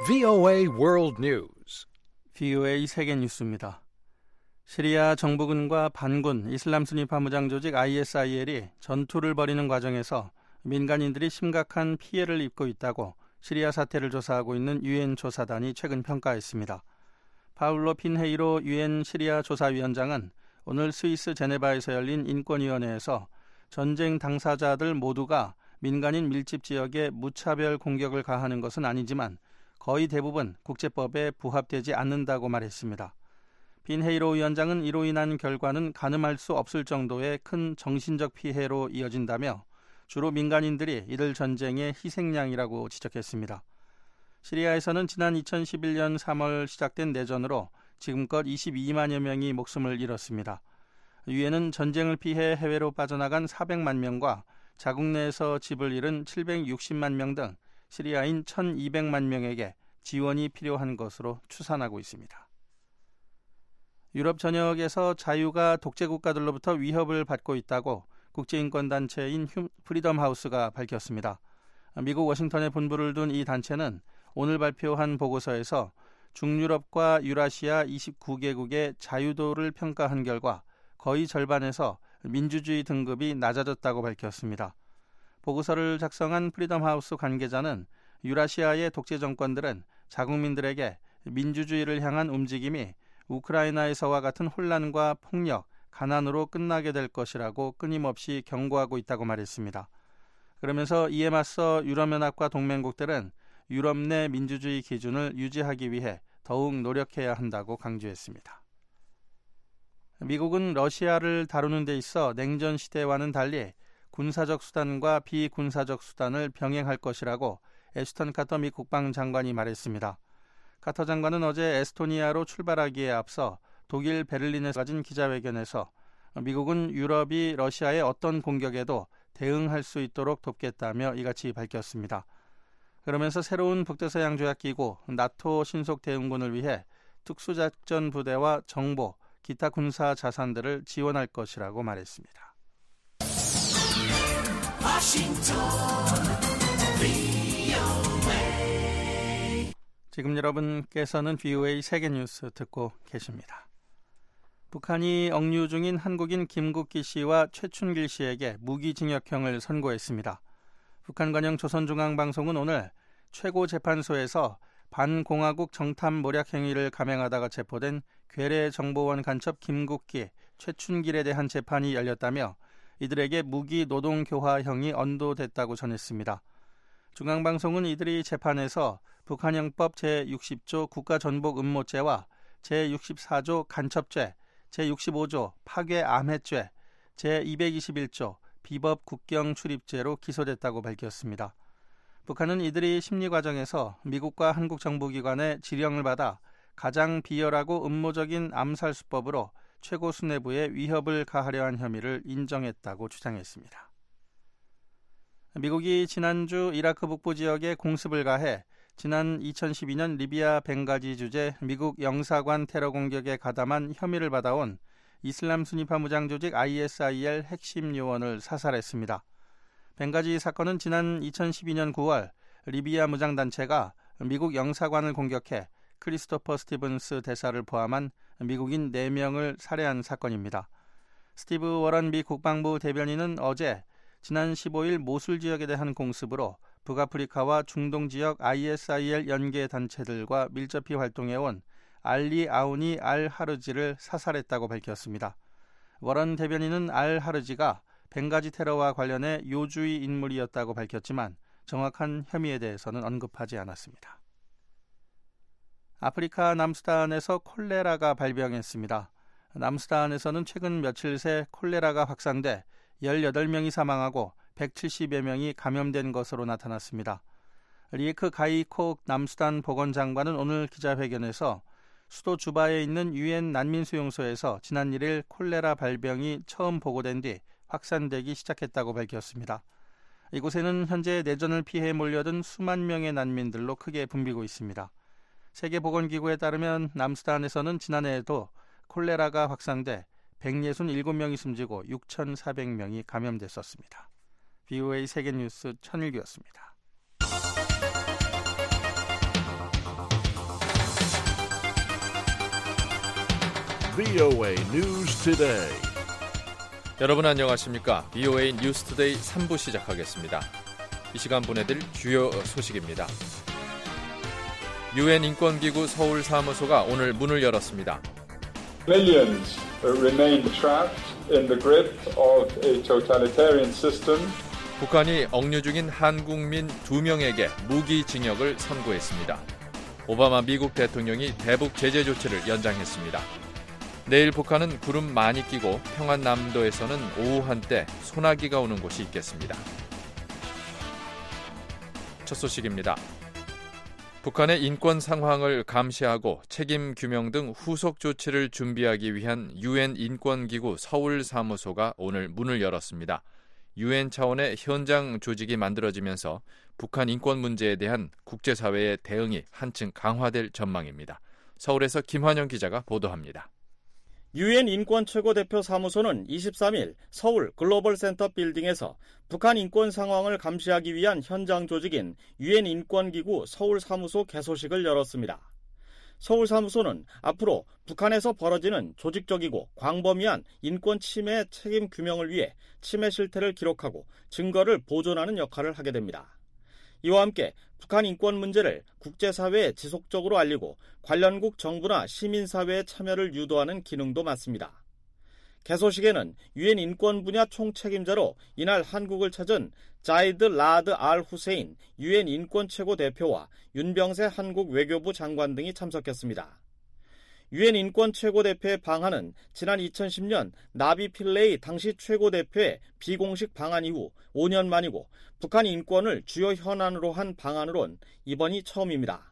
VOA World News. VOA 세계 뉴스입니다. 시리아 정부군과 반군 이슬람 순위 파무장 조직 ISIL이 전투를 벌이는 과정에서 민간인들이 심각한 피해를 입고 있다고 시리아 사태를 조사하고 있는 유엔 조사단이 최근 평가했습니다. 파울로 핀헤이로 유엔 시리아 조사위원장은 오늘 스위스 제네바에서 열린 인권위원회에서 전쟁 당사자들 모두가 민간인 밀집 지역에 무차별 공격을 가하는 것은 아니지만 거의 대부분 국제법에 부합되지 않는다고 말했습니다. 핀헤이로 위원장은 이로 인한 결과는 가늠할 수 없을 정도의 큰 정신적 피해로 이어진다며 주로 민간인들이 이들 전쟁의 희생양이라고 지적했습니다. 시리아에서는 지난 2011년 3월 시작된 내전으로 지금껏 22만여 명이 목숨을 잃었습니다. 유엔은 전쟁을 피해 해외로 빠져나간 400만 명과 자국 내에서 집을 잃은 760만 명 등 시리아인 1200만 명에게 지원이 필요한 것으로 추산하고 있습니다. 유럽 전역에서 자유가 독재 국가들로부터 위협을 받고 있다고 국제인권단체인 프리덤 하우스가 밝혔습니다. 미국 워싱턴에 본부를 둔 이 단체는 오늘 발표한 보고서에서 중유럽과 유라시아 29개국의 자유도를 평가한 결과 거의 절반에서 민주주의 등급이 낮아졌다고 밝혔습니다. 보고서를 작성한 프리덤 하우스 관계자는 유라시아의 독재 정권들은 자국민들에게 민주주의를 향한 움직임이 우크라이나에서와 같은 혼란과 폭력, 가난으로 끝나게 될 것이라고 끊임없이 경고하고 있다고 말했습니다. 그러면서 이에 맞서 유럽연합과 동맹국들은 유럽 내 민주주의 기준을 유지하기 위해 더욱 노력해야 한다고 강조했습니다. 미국은 러시아를 다루는 데 있어 냉전 시대와는 달리 군사적 수단과 비군사적 수단을 병행할 것이라고 애슈턴 카터 미 국방장관이 말했습니다. 카터 장관은 어제 에스토니아로 출발하기에 앞서 독일 베를린에서 가진 기자회견에서 미국은 유럽이 러시아의 어떤 공격에도 대응할 수 있도록 돕겠다며 이같이 밝혔습니다. 그러면서 새로운 북대서양 조약기구 나토 신속대응군을 위해 특수작전 부대와 정보, 기타 군사 자산들을 지원할 것이라고 말했습니다. 지금 여러분께서는 VOA 세계뉴스 듣고 계십니다. 북한이 억류 중인 한국인 김국기 씨와 최춘길 씨에게 무기징역형을 선고했습니다. 북한 관영 조선중앙방송은 오늘 최고재판소에서 반공화국 정탐 모략 행위를 감행하다가 체포된 괴뢰정보원 간첩 김국기, 최춘길에 대한 재판이 열렸다며 이들에게 무기 노동교화형이 언도됐다고 전했습니다. 중앙방송은 이들이 재판에서 북한형법 제60조 국가전복음모죄와 제64조 간첩죄, 제65조 파괴암해죄, 제221조 비법 국경출입죄로 기소됐다고 밝혔습니다. 북한은 이들이 심리 과정에서 미국과 한국 정부기관의 지령을 받아 가장 비열하고 음모적인 암살 수법으로 최고 수뇌부에 위협을 가하려 한 혐의를 인정했다고 주장했습니다. 미국이 지난주 이라크 북부 지역에 공습을 가해 지난 2012년 리비아 벵가지 주재 미국 영사관 테러 공격에 가담한 혐의를 받아온 이슬람 순위파 무장 조직 ISIL 핵심 요원을 사살했습니다. 벵가지 사건은 지난 2012년 9월 리비아 무장단체가 미국 영사관을 공격해 크리스토퍼 스티븐스 대사를 포함한 미국인 4명을 살해한 사건입니다. 스티브 워런 미 국방부 대변인은 어제 지난 15일 모술 지역에 대한 공습으로 북아프리카와 중동 지역 ISIL 연계 단체들과 밀접히 활동해온 알리 아우니 알 하르지를 사살했다고 밝혔습니다. 워런 대변인은 알 하르지가 벵가지 테러와 관련해 요주의 인물이었다고 밝혔지만 정확한 혐의에 대해서는 언급하지 않았습니다. 아프리카 남수단에서 콜레라가 발병했습니다. 남수단에서는 최근 며칠 새 콜레라가 확산돼 18명이 사망하고 170여 명이 감염된 것으로 나타났습니다. 리에크 가이콕 남수단 보건장관은 오늘 기자회견에서 수도 주바에 있는 유엔 난민수용소에서 지난 1일 콜레라 발병이 처음 보고된 뒤 확산되기 시작했다고 밝혔습니다. 이곳에는 현재 내전을 피해 몰려든 수만 명의 난민들로 크게 붐비고 있습니다. 세계보건기구에 따르면 남수단에서는 지난해에도 콜레라가 확산돼 167명이 숨지고 6,400명이 감염됐었습니다. VOA 세계뉴스 천일규였습니다. VOA News Today. 여러분 안녕하십니까? VOA 뉴스 투데이 3부 시작하겠습니다. 이 시간 보내드릴 주요 소식입니다. 유엔 인권기구 서울 사무소가 오늘 문을 열었습니다. Millions remain trapped in the grip of a totalitarian system. 북한이 억류 중인 한국민 2명에게 무기징역을 선고했습니다. 오바마 미국 대통령이 대북 제재 조치를 연장했습니다. 내일 북한은 구름 많이 끼고 평안남도에서는 오후 한때 소나기가 오는 곳이 있겠습니다. 첫 소식입니다. 북한의 인권 상황을 감시하고 책임 규명 등 후속 조치를 준비하기 위한 유엔 인권기구 서울 사무소가 오늘 문을 열었습니다. 유엔 차원의 현장 조직이 만들어지면서 북한 인권 문제에 대한 국제사회의 대응이 한층 강화될 전망입니다. 서울에서 김환영 기자가 보도합니다. 유엔 인권 최고대표 사무소는 23일 서울 글로벌센터 빌딩에서 북한 인권 상황을 감시하기 위한 현장 조직인 유엔 인권기구 서울 사무소 개소식을 열었습니다. 서울 사무소는 앞으로 북한에서 벌어지는 조직적이고 광범위한 인권 침해 책임 규명을 위해 침해 실태를 기록하고 증거를 보존하는 역할을 하게 됩니다. 이와 함께 북한 인권 문제를 국제사회에 지속적으로 알리고 관련국 정부나 시민사회의 참여를 유도하는 기능도 맡습니다. 개소식에는 유엔 인권 분야 총책임자로 이날 한국을 찾은 자이드 라드 알 후세인 유엔 인권 최고 대표와 윤병세 한국 외교부 장관 등이 참석했습니다. 유엔 인권 최고 대표의 방한은 지난 2010년 나비 필레이 당시 최고 대표의 비공식 방한 이후 5년 만이고 북한 인권을 주요 현안으로 한 방안으론 이번이 처음입니다.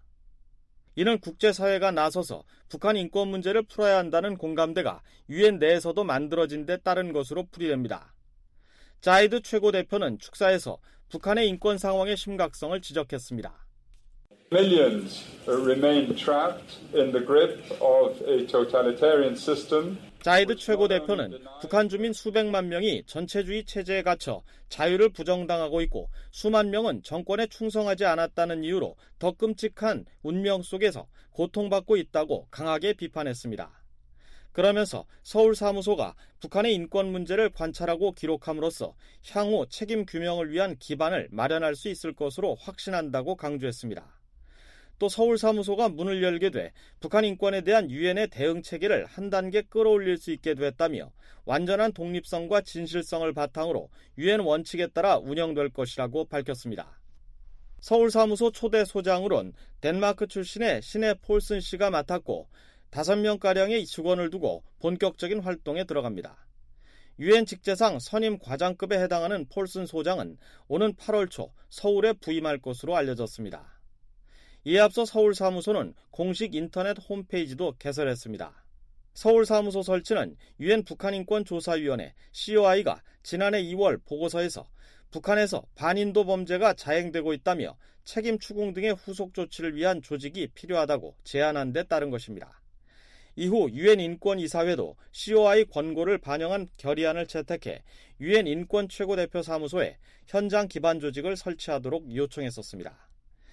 이는 국제사회가 나서서 북한 인권 문제를 풀어야 한다는 공감대가 유엔 내에서도 만들어진 데 따른 것으로 풀이됩니다. 자이드 최고 대표는 축사에서 북한의 인권 상황의 심각성을 지적했습니다. Millions remain trapped in the grip of a totalitarian system. 자이드 최고 대표는 북한 주민 수백만 명이 전체주의 체제에 갇혀 자유를 부정당하고 있고 수만 명은 정권에 충성하지 않았다는 이유로 더 끔찍한 운명 속에서 고통받고 있다고 강하게 비판했습니다. 그러면서 서울 사무소가 북한의 인권 문제를 관찰하고 기록함으로써 향후 책임 규명을 위한 기반을 마련할 수 있을 것으로 확신한다고 강조했습니다. 또 서울 사무소가 문을 열게 돼 북한 인권에 대한 유엔의 대응 체계를 한 단계 끌어올릴 수 있게 됐다며 완전한 독립성과 진실성을 바탕으로 유엔 원칙에 따라 운영될 것이라고 밝혔습니다. 서울 사무소 초대 소장으론 덴마크 출신의 신해 폴슨 씨가 맡았고 5명가량의 직원을 두고 본격적인 활동에 들어갑니다. 유엔 직제상 선임 과장급에 해당하는 폴슨 소장은 오는 8월 초 서울에 부임할 것으로 알려졌습니다. 이에 앞서 서울 사무소는 공식 인터넷 홈페이지도 개설했습니다. 서울 사무소 설치는 유엔 북한인권조사위원회 COI가 지난해 2월 보고서에서 북한에서 반인도 범죄가 자행되고 있다며 책임 추궁 등의 후속 조치를 위한 조직이 필요하다고 제안한 데 따른 것입니다. 이후 유엔 인권이사회도 COI 권고를 반영한 결의안을 채택해 유엔 인권 최고대표 사무소에 현장 기반 조직을 설치하도록 요청했었습니다.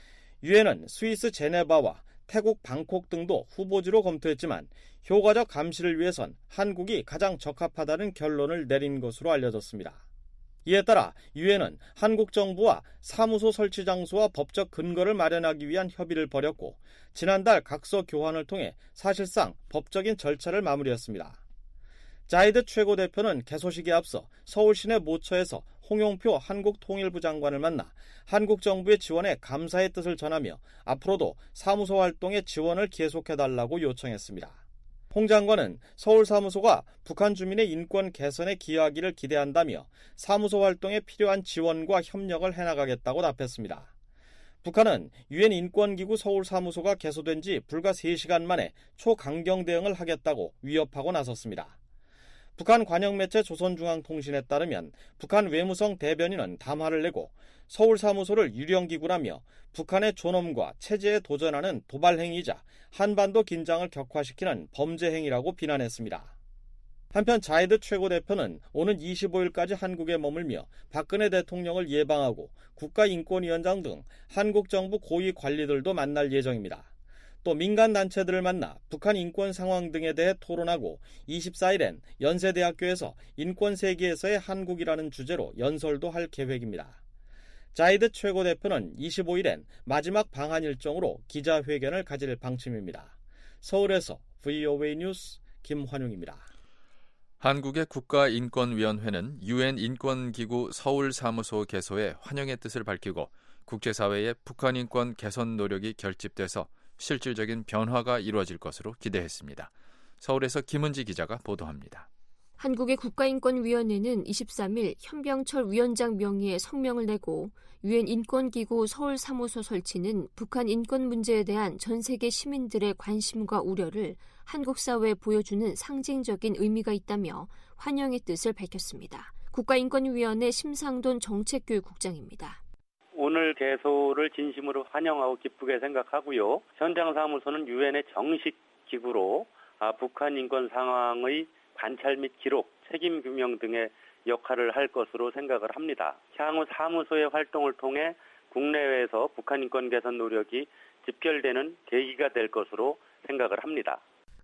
유엔은 스위스 제네바와 태국 방콕 등도 후보지로 검토했지만 효과적 감시를 위해선 한국이 가장 적합하다는 결론을 내린 것으로 알려졌습니다. 이에 따라 유엔은 한국 정부와 사무소 설치 장소와 법적 근거를 마련하기 위한 협의를 벌였고 지난달 각서 교환을 통해 사실상 법적인 절차를 마무리했습니다. 자이드 최고 대표는 개소식에 앞서 서울 시내 모처에서 홍영표 한국통일부 장관을 만나 한국 정부의 지원에 감사의 뜻을 전하며 앞으로도 사무소 활동에 지원을 계속해달라고 요청했습니다. 홍 장관은 서울 사무소가 북한 주민의 인권 개선에 기여하기를 기대한다며 사무소 활동에 필요한 지원과 협력을 해나가겠다고 답했습니다. 북한은 유엔 인권기구 서울 사무소가 개소된 지 불과 3시간 만에 초강경 대응을 하겠다고 위협하고 나섰습니다. 북한 관영매체 조선중앙통신에 따르면 북한 외무성 대변인은 담화를 내고 서울 사무소를 유령기구라며 북한의 존엄과 체제에 도전하는 도발행위이자 한반도 긴장을 격화시키는 범죄 행위라고 비난했습니다. 한편 자이드 최고대표는 오는 25일까지 한국에 머물며 박근혜 대통령을 예방하고 국가인권위원장 등 한국 정부 고위 관리들도 만날 예정입니다. 또 민간 단체들을 만나 북한 인권 상황 등에 대해 토론하고 24일엔 연세대학교에서 인권 세계에서의 한국이라는 주제로 연설도 할 계획입니다. 자이드 최고대표는 25일엔 마지막 방한 일정으로 기자회견을 가질 방침입니다. 서울에서 VOA 뉴스 김환용입니다. 한국의 국가인권위원회는 유엔 인권기구 서울사무소 개소에 환영의 뜻을 밝히고 국제사회의 북한 인권 개선 노력이 결집돼서 실질적인 변화가 이루어질 것으로 기대했습니다. 서울에서 김은지 기자가 보도합니다. 한국의 국가인권위원회는 23일 현병철 위원장 명의의 성명을 내고 유엔 인권기구 서울사무소 설치는 북한 인권 문제에 대한 전 세계 시민들의 관심과 우려를 한국 사회에 보여주는 상징적인 의미가 있다며 환영의 뜻을 밝혔습니다. 국가인권위원회 심상돈 정책교육국장입니다. 오늘 개소를 진심으로 환영하고 기쁘게 생각하고요. 현장사무소는 유엔의 정식 기구로 북한 인권 상황의 관찰 및 기록, 책임 규명 등의 역할을 할 것으로 생각을 합니다. 향후 사무소의 활동을 통해 국내외에서 북한 인권 개선 노력이 집결되는 계기가 될 것으로 생각을 합니다.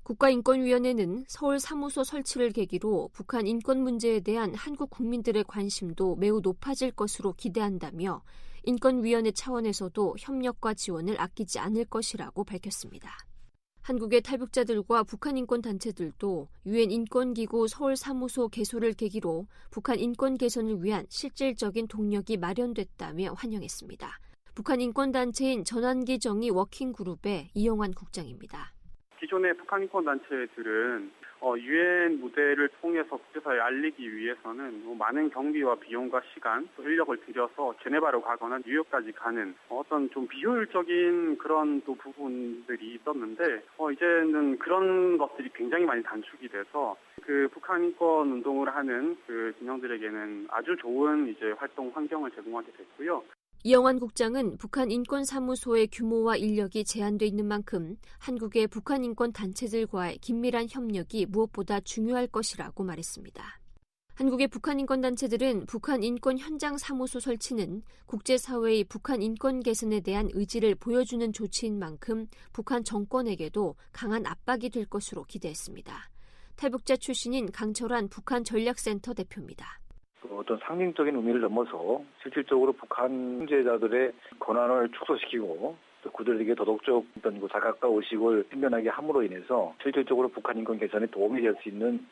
국가인권위원회는 서울 사무소 설치를 계기로 북한 인권 문제에 대한 한국 국민들의 관심도 매우 높아질 것으로 기대한다며 인권위원회 차원에서도 협력과 지원을 아끼지 않을 것이라고 밝혔습니다. 한국의 탈북자들과 북한 인권단체들도 유엔 인권기구 서울사무소 개소를 계기로 북한 인권 개선을 위한 실질적인 동력이 마련됐다며 환영했습니다. 북한 인권단체인 전환기 정의 워킹그룹의 이영환 국장입니다. 기존의 북한 인권단체들은 유엔 무대를 통해서 국제사회에 알리기 위해서는 많은 경비와 비용과 시간, 또 인력을 들여서 제네바로 가거나 뉴욕까지 가는 어떤 좀 비효율적인 그런 또 부분들이 있었는데 이제는 그런 것들이 굉장히 많이 단축이 돼서 그 북한 인권 운동을 하는 그 진영들에게는 아주 좋은 이제 활동 환경을 제공하게 됐고요. 이영환 국장은 북한 인권사무소의 규모와 인력이 제한돼 있는 만큼 한국의 북한 인권 단체들과의 긴밀한 협력이 무엇보다 중요할 것이라고 말했습니다. 한국의 북한 인권 단체들은 북한 인권 현장 사무소 설치는 국제사회의 북한 인권 개선에 대한 의지를 보여주는 조치인 만큼 북한 정권에게도 강한 압박이 될 것으로 기대했습니다. 탈북자 출신인 강철환 북한 전략센터 대표입니다. 어떤 상징적인 의미를 넘어서 실질적으로 북한 문제자들의 권한을 축소시키고 또 그들에게 도덕적 어떤 자각과 의식을 생겨나게 함으로 인해서 실질적으로 북한 인권 개선에 도움이 될 수 있는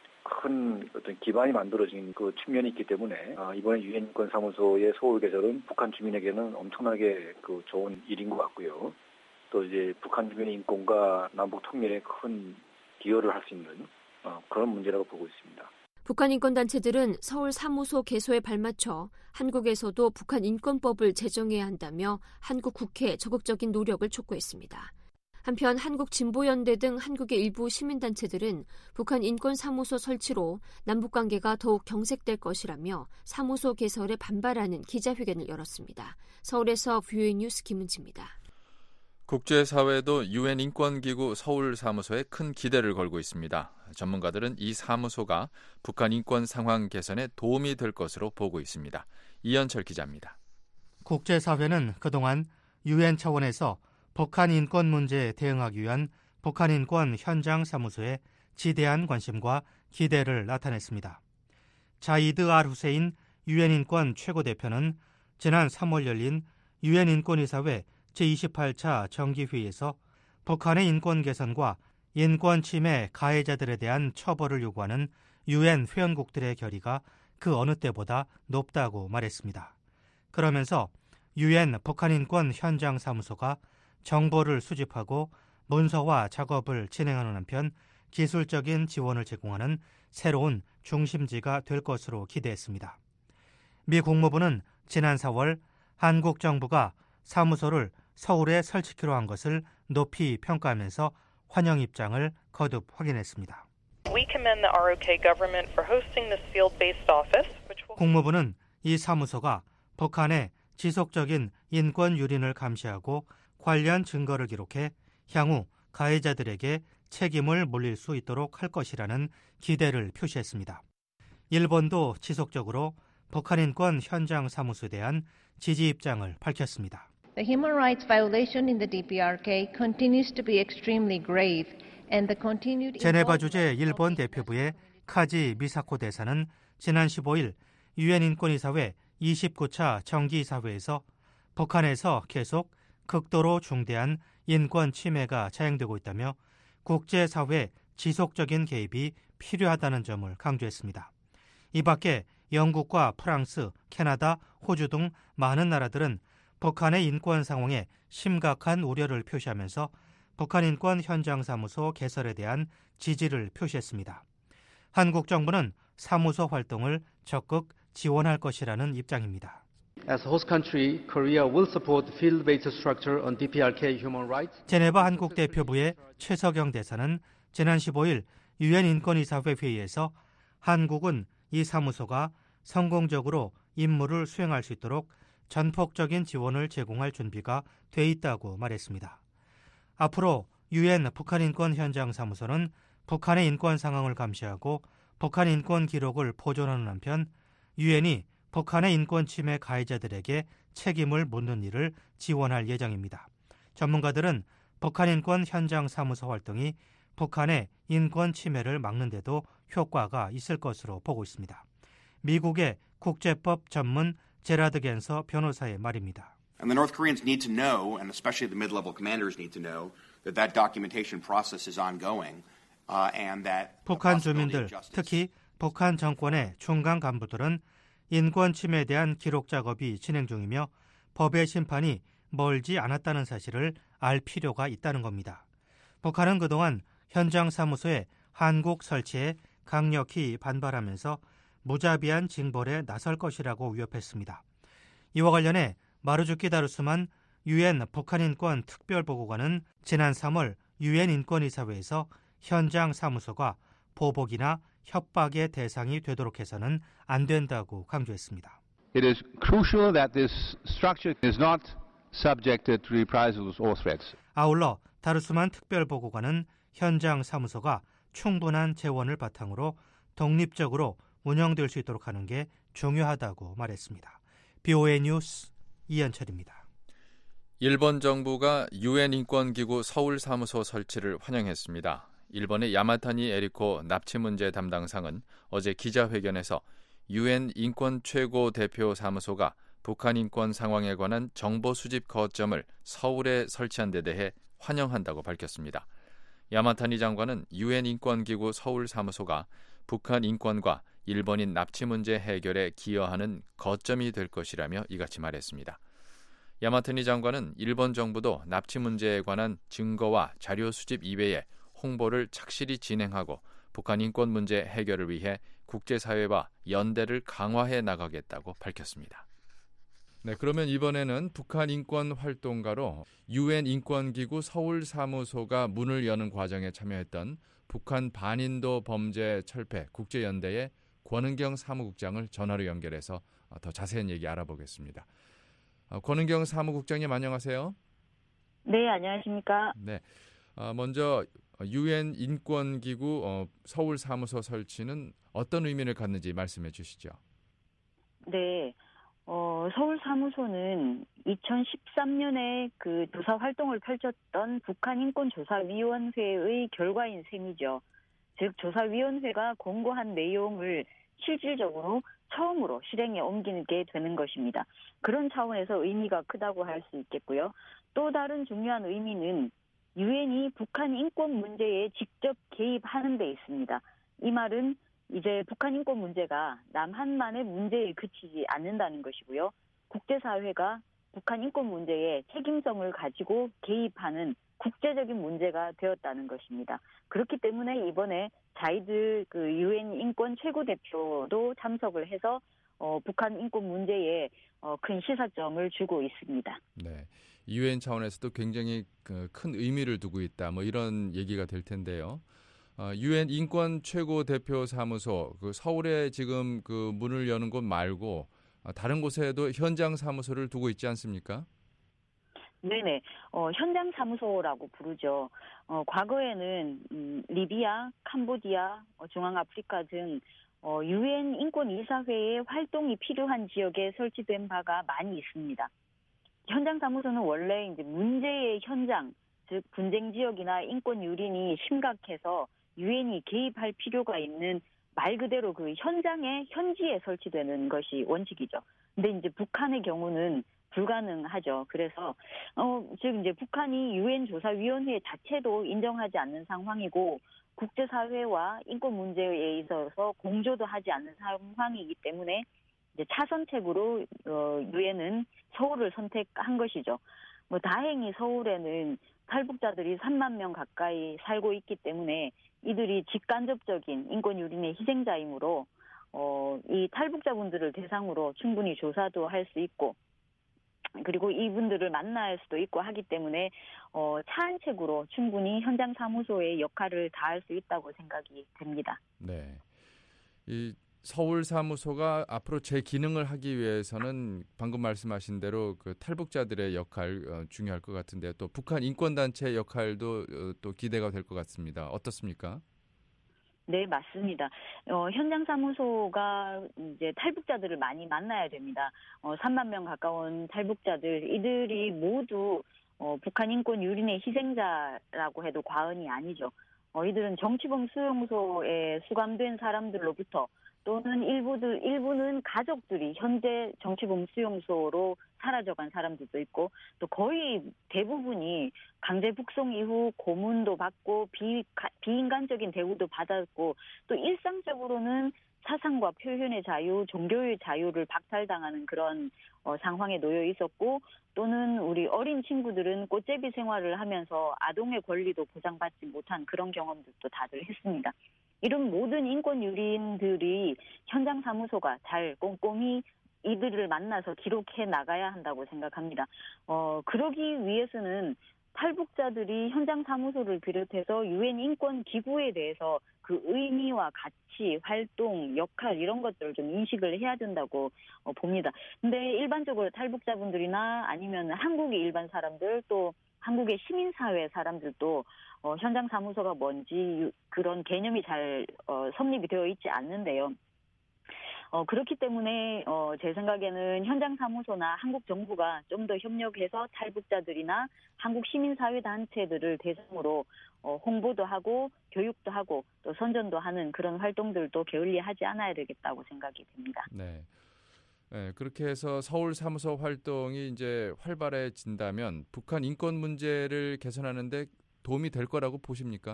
큰 어떤 기반이 만들어진 그 측면이 있기 때문에 이번에 유엔 인권 사무소의 서울 개설은 북한 주민에게는 엄청나게 그 좋은 일인 것 같고요. 또 이제 북한 주민의 인권과 남북 통일에 큰 기여를 할 수 있는 그런 문제라고 보고 있습니다. 북한 인권단체들은 서울 사무소 개소에 발맞춰 한국에서도 북한 인권법을 제정해야 한다며 한국 국회에 적극적인 노력을 촉구했습니다. 한편 한국진보연대 등 한국의 일부 시민단체들은 북한 인권사무소 설치로 남북관계가 더욱 경색될 것이라며 사무소 개설에 반발하는 기자회견을 열었습니다. 서울에서 VOA 뉴스 김은지입니다. 국제사회도 유엔 인권기구 서울사무소에 큰 기대를 걸고 있습니다. 전문가들은 이 사무소가 북한 인권 상황 개선에 도움이 될 것으로 보고 있습니다. 이현철 기자입니다. 국제사회는 그동안 유엔 차원에서 북한 인권 문제에 대응하기 위한 북한 인권 현장 사무소에 지대한 관심과 기대를 나타냈습니다. 자이드 알-후세인 유엔 인권 최고대표는 지난 3월 열린 유엔 인권이사회 제28차 정기회의에서 북한의 인권 개선과 인권 침해 가해자들에 대한 처벌을 요구하는 유엔 회원국들의 결의가 그 어느 때보다 높다고 말했습니다. 그러면서 유엔 북한 인권 현장 사무소가 정보를 수집하고 문서화 작업을 진행하는 한편 기술적인 지원을 제공하는 새로운 중심지가 될 것으로 기대했습니다. 미 국무부는 지난 4월 한국 정부가 사무소를 서울에 설치키로 한 것을 높이 평가하면서 환영 입장을 거듭 확인했습니다. 국무부는 이 사무소가 북한의 지속적인 인권 유린을 감시하고 관련 증거를 기록해 향후 가해자들에게 책임을 물릴 수 있도록 할 것이라는 기대를 표시했습니다. 일본도 지속적으로 북한 인권 현장 사무소에 대한 지지 입장을 밝혔습니다. The human rights violation in the DPRK continues to be extremely grave, and the continued 제네바 주재 일본 대표부의 카지 미사코 대사는 지난 15일 유엔 인권이사회 29차 정기이사회에서 북한에서 계속 극도로 중대한 인권 침해가 자행되고 있다며 국제사회 지속적인 개입이 필요하다는 점을 강조했습니다. 이 밖에 영국과 프랑스, 캐나다, 호주 등 많은 나라들은 북한의 인권 상황에 심각한 우려를 표시하면서 북한 인권 현장사무소 개설에 대한 지지를 표시했습니다. 한국 정부는 사무소 활동을 적극 지원할 것이라는 입장입니다. As host country, Korea will support field-based structure on DPRK human rights. 제네바 한국 대표부의 최석영 대사는 지난 15일 유엔 인권이사회 회의에서 한국은 이 사무소가 성공적으로 임무를 수행할 수 있도록 전폭적인 지원을 제공할 준비가 돼 있다고 말했습니다. 앞으로 유엔 북한 인권 현장 사무소는 북한의 인권 상황을 감시하고 북한 인권 기록을 보존하는 한편 유엔이 북한의 인권 침해 가해자들에게 책임을 묻는 일을 지원할 예정입니다. 전문가들은 북한 인권 현장 사무소 활동이 북한의 인권 침해를 막는 데도 효과가 있을 것으로 보고 있습니다. 미국의 국제법 전문 제라드 겐서 변호사의 말입니다. And the North Koreans need to know, and especially the mid-level commanders need to know, that that documentation process is ongoing, and that 북한 주민들, 특히 북한 정권의 중간 간부들은 인권 침해에 대한 기록 작업이 진행 중이며 법의 심판이 멀지 않았다는 사실을 알 필요가 있다는 겁니다. 북한은 그동안 현장 사무소의 한국 설치에 강력히 반발하면서 무자비한 징벌에 나설 것이라고 위협했습니다. 이와 관련해 마르주키 다루스만 유엔 북한인권 특별보고관은 지난 3월 유엔 인권이사회에서 현장 사무소가 보복이나 협박의 대상이 되도록 해서는 안 된다고 강조했습니다. It is crucial that this structure is not subjected to reprisals or threats. 아울러 다루스만 특별보고관은 현장 사무소가 충분한 재원을 바탕으로 독립적으로 운영될 수 있도록 하는 게 중요하다고 말했습니다. BOA 뉴스 이현철입니다. 일본 정부가 유엔 인권기구 서울 사무소 설치를 환영했습니다. 일본의 야마타니 에리코 납치 문제 담당상은 어제 기자회견에서 유엔 인권 최고 대표 사무소가 북한 인권 상황에 관한 정보 수집 거점을 서울에 설치한 데 대해 환영한다고 밝혔습니다. 야마타니 장관은 유엔 인권기구 서울 사무소가 북한 인권과 일본인 납치 문제 해결에 기여하는 거점이 될 것이라며 이같이 말했습니다. 야마타니 장관은 일본 정부도 납치 문제에 관한 증거와 자료 수집 이외에 홍보를 착실히 진행하고 북한 인권 문제 해결을 위해 국제사회와 연대를 강화해 나가겠다고 밝혔습니다. 네, 그러면 이번에는 북한 인권 활동가로 유엔 인권기구 서울 사무소가 문을 여는 과정에 참여했던 북한 반인도 범죄 철폐 국제연대의 권은경 사무국장을 전화로 연결해서 더 자세한 얘기 알아보겠습니다. 권은경 사무국장님 안녕하세요. 네, 안녕하십니까. 네, 먼저 유엔 인권기구 서울 사무소 설치는 어떤 의미를 갖는지 말씀해 주시죠. 네, 서울 사무소는 2013년에 그 조사 활동을 펼쳤던 북한인권조사위원회의 결과인 셈이죠. 즉 조사위원회가 공고한 내용을 실질적으로 처음으로 실행에 옮기게 되는 것입니다. 그런 차원에서 의미가 크다고 할 수 있겠고요. 또 다른 중요한 의미는 유엔이 북한 인권 문제에 직접 개입하는 데 있습니다. 이 말은 이제 북한 인권 문제가 남한만의 문제에 그치지 않는다는 것이고요. 국제사회가 북한 인권 문제에 책임성을 가지고 개입하는 국제적인 문제가 되었다는 것입니다. 그렇기 때문에 이번에 자이드 그 유엔 인권 최고 대표도 참석을 해서 북한 인권 문제에 큰 시사점을 주고 있습니다. 네, 유엔 차원에서도 굉장히 큰 의미를 두고 있다. 뭐 이런 얘기가 될 텐데요. 유엔 인권 최고 대표 사무소 그 서울에 지금 그 문을 여는 곳 말고 다른 곳에도 현장 사무소를 두고 있지 않습니까? 네네. 현장 사무소라고 부르죠. 과거에는 리비아, 캄보디아, 중앙아프리카 등 유엔 인권 이사회의 활동이 필요한 지역에 설치된 바가 많이 있습니다. 현장 사무소는 원래 이제 문제의 현장, 즉 분쟁 지역이나 인권 유린이 심각해서 유엔이 개입할 필요가 있는 말 그대로 그 현지에 설치되는 것이 원칙이죠. 근데 이제 북한의 경우는 불가능하죠. 그래서 즉 이제 북한이 유엔 조사위원회 자체도 인정하지 않는 상황이고 국제사회와 인권 문제에 있어서 공조도 하지 않는 상황이기 때문에 이제 차선책으로 유엔은 서울을 선택한 것이죠. 다행히 서울에는 탈북자들이 3만 명 가까이 살고 있기 때문에 이들이 직간접적인 인권 유린의 희생자이므로 이 탈북자분들을 대상으로 충분히 조사도 할 수 있고 그리고 이분들을 만날 수도 있고 하기 때문에 차 한 책으로 충분히 현장 사무소의 역할을 다할 수 있다고 생각이 됩니다. 네. 이 서울 사무소가 앞으로 제 기능을 하기 위해서는 방금 말씀하신 대로 그 탈북자들의 역할 중요할 것 같은데 또 북한 인권단체의 역할도 또 기대가 될 것 같습니다. 어떻습니까? 네, 맞습니다. 현장 사무소가 이제 탈북자들을 많이 만나야 됩니다. 3만 명 가까운 탈북자들, 이들이 모두 북한 인권 유린의 희생자라고 해도 과언이 아니죠. 이들은 정치범 수용소에 수감된 사람들로부터 또는 일부는 가족들이 현재 정치범 수용소로 사라져간 사람들도 있고 또 거의 대부분이 강제 북송 이후 고문도 받고 비인간적인 대우도 받았고 또 일상적으로는 사상과 표현의 자유, 종교의 자유를 박탈당하는 그런 상황에 놓여 있었고 또는 우리 어린 친구들은 꽃제비 생활을 하면서 아동의 권리도 보장받지 못한 그런 경험들도 다들 했습니다. 이런 모든 인권 유린들이 현장 사무소가 잘 꼼꼼히 이들을 만나서 기록해 나가야 한다고 생각합니다. 그러기 위해서는 탈북자들이 현장 사무소를 비롯해서 유엔 인권 기구에 대해서 그 의미와 가치, 활동, 역할 이런 것들을 좀 인식을 해야 된다고 봅니다. 근데 일반적으로 탈북자분들이나 아니면 한국의 일반 사람들 또 한국의 시민사회 사람들도 현장 사무소가 뭔지 그런 개념이 잘 성립이 되어 있지 않는데요. 그렇기 때문에 제 생각에는 현장 사무소나 한국 정부가 좀 더 협력해서 탈북자들이나 한국 시민사회 단체들을 대상으로 홍보도 하고 교육도 하고 또 선전도 하는 그런 활동들도 게을리하지 않아야 되겠다고 생각이 됩니다. 네. 네, 그렇게 해서 서울 사무소 활동이 이제 활발해진다면 북한 인권 문제를 개선하는데 도움이 될 거라고 보십니까?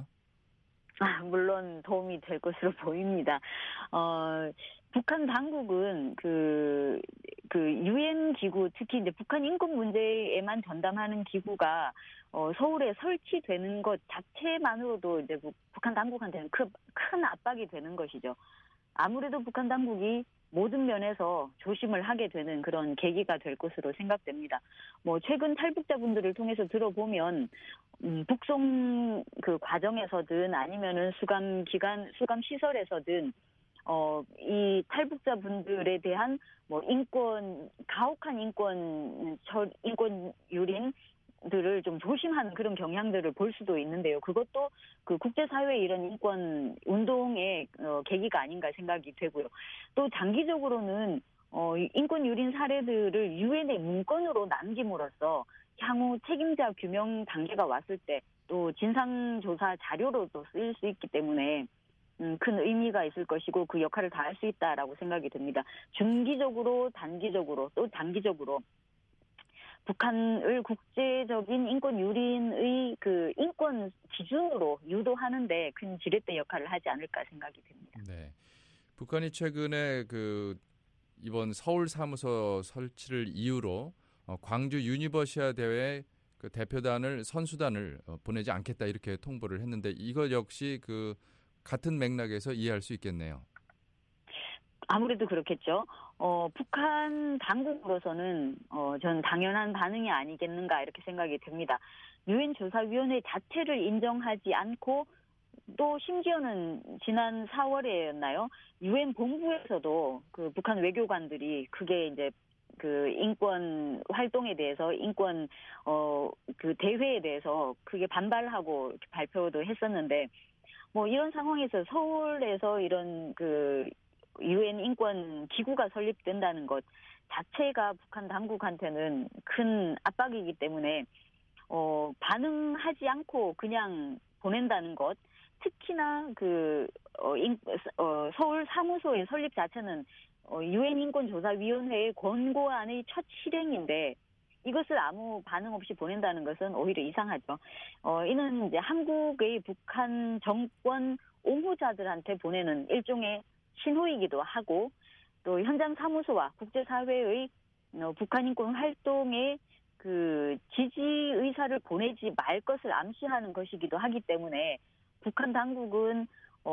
물론 도움이 될 것으로 보입니다. 북한 당국은 그 유엔 기구 특히 이제 북한 인권 문제에만 전담하는 기구가 서울에 설치되는 것 자체만으로도 이제 북한 당국한테는 큰 압박이 되는 것이죠. 아무래도 북한 당국이 모든 면에서 조심을 하게 되는 그런 계기가 될 것으로 생각됩니다. 최근 탈북자분들을 통해서 들어보면 북송 그 과정에서든 아니면은 수감 시설에서든 이 탈북자분들에 대한 가혹한 인권 유린들을 좀 조심하는 그런 경향들을 볼 수도 있는데요. 그것도 그 국제사회의 이런 인권 운동의 계기가 아닌가 생각이 되고요. 또 장기적으로는 인권 유린 사례들을 유엔의 문건으로 남김으로써 향후 책임자 규명 단계가 왔을 때 또 진상조사 자료로도 쓰일 수 있기 때문에 큰 의미가 있을 것이고 그 역할을 다할 수 있다라고 생각이 됩니다. 중기적으로, 단기적으로, 또 장기적으로 북한을 국제적인 인권 유린의 그 인권 기준으로 유도하는데 큰 지렛대 역할을 하지 않을까 생각이 됩니다. 네, 북한이 최근에 이번 서울 사무소 설치를 이유로 광주 유니버시아 대회 그 대표단을 선수단을 보내지 않겠다 이렇게 통보를 했는데 이것 역시 같은 맥락에서 이해할 수 있겠네요. 아무래도 그렇겠죠. 북한 당국으로서는 전 당연한 반응이 아니겠는가 이렇게 생각이 됩니다. 유엔 조사위원회 자체를 인정하지 않고 또 심지어는 지난 4월에였나요? 유엔 본부에서도 그 북한 외교관들이 그게 이제 그 인권 활동에 대해서 인권 그 대회에 대해서 크게 반발하고 이렇게 발표도 했었는데 이런 상황에서 서울에서 이런 유엔 인권 기구가 설립된다는 것 자체가 북한 당국한테는 큰 압박이기 때문에 반응하지 않고 그냥 보낸다는 것, 특히나 서울 사무소의 설립 자체는 유엔 인권조사위원회의 권고안의 첫 실행인데 이것을 아무 반응 없이 보낸다는 것은 오히려 이상하죠. 이는 이제 한국의 북한 정권 옹호자들한테 보내는 일종의 신호이기도 하고 또 현장 사무소와 국제사회의 북한 인권 활동에 그 지지 의사를 보내지 말 것을 암시하는 것이기도 하기 때문에 북한 당국은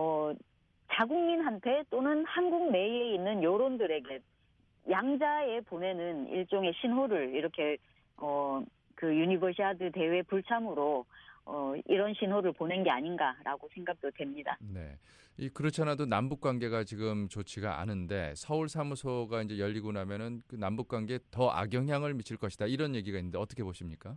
자국민한테 또는 한국 내에 있는 여론들에게 양자에 보내는 일종의 신호를 이렇게 그 유니버시아드 대회 불참으로 이런 신호를 보낸 게 아닌가라고 생각도 됩니다. 네. 그렇지 않아도 남북 관계가 지금 좋지가 않은데 서울 사무소가 이제 열리고 나면은 그 남북 관계에 더 악영향을 미칠 것이다. 이런 얘기가 있는데 어떻게 보십니까?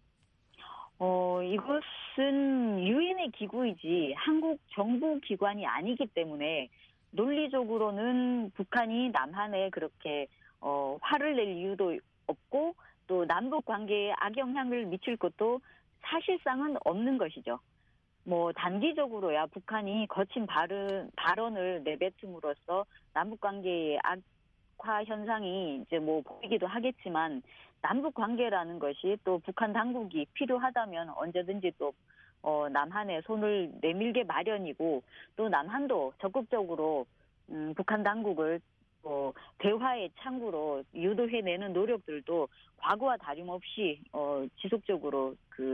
이것은 유엔의 기구이지 한국 정부 기관이 아니기 때문에 논리적으로는 북한이 남한에 그렇게 화를 낼 이유도 없고 또 남북 관계에 악영향을 미칠 것도 사실상은 없는 것이죠. 단기적으로야 북한이 거친 발언을 내뱉음으로써 남북 관계의 악화 현상이 이제 보이기도 하겠지만 남북 관계라는 것이 또 북한 당국이 필요하다면 언제든지 또 남한에 손을 내밀게 마련이고 또 남한도 적극적으로 북한 당국을 대화의 창구로 유도해내는 노력들도 과거와 다름없이 지속적으로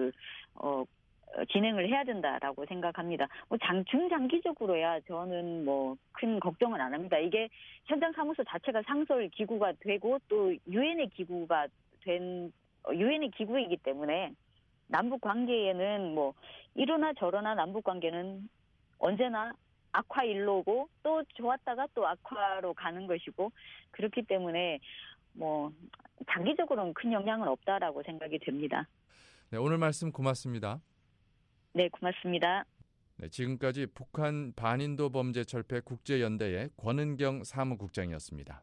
진행을 해야 된다라고 생각합니다. 중장기적으로야 저는 큰 걱정은 안 합니다. 이게 현장 사무소 자체가 상설 기구가 되고 또 유엔의 기구가 된 유엔의 기구이기 때문에 남북 관계에는 이러나 저러나 남북 관계는 언제나 악화일로고 또 좋았다가 또 악화로 가는 것이고 그렇기 때문에 장기적으로는 큰 영향은 없다라고 생각이 됩니다. 네, 오늘 말씀 고맙습니다. 네, 고맙습니다. 네, 지금까지 북한 반인도 범죄 철폐 국제연대의 권은경 사무국장이었습니다.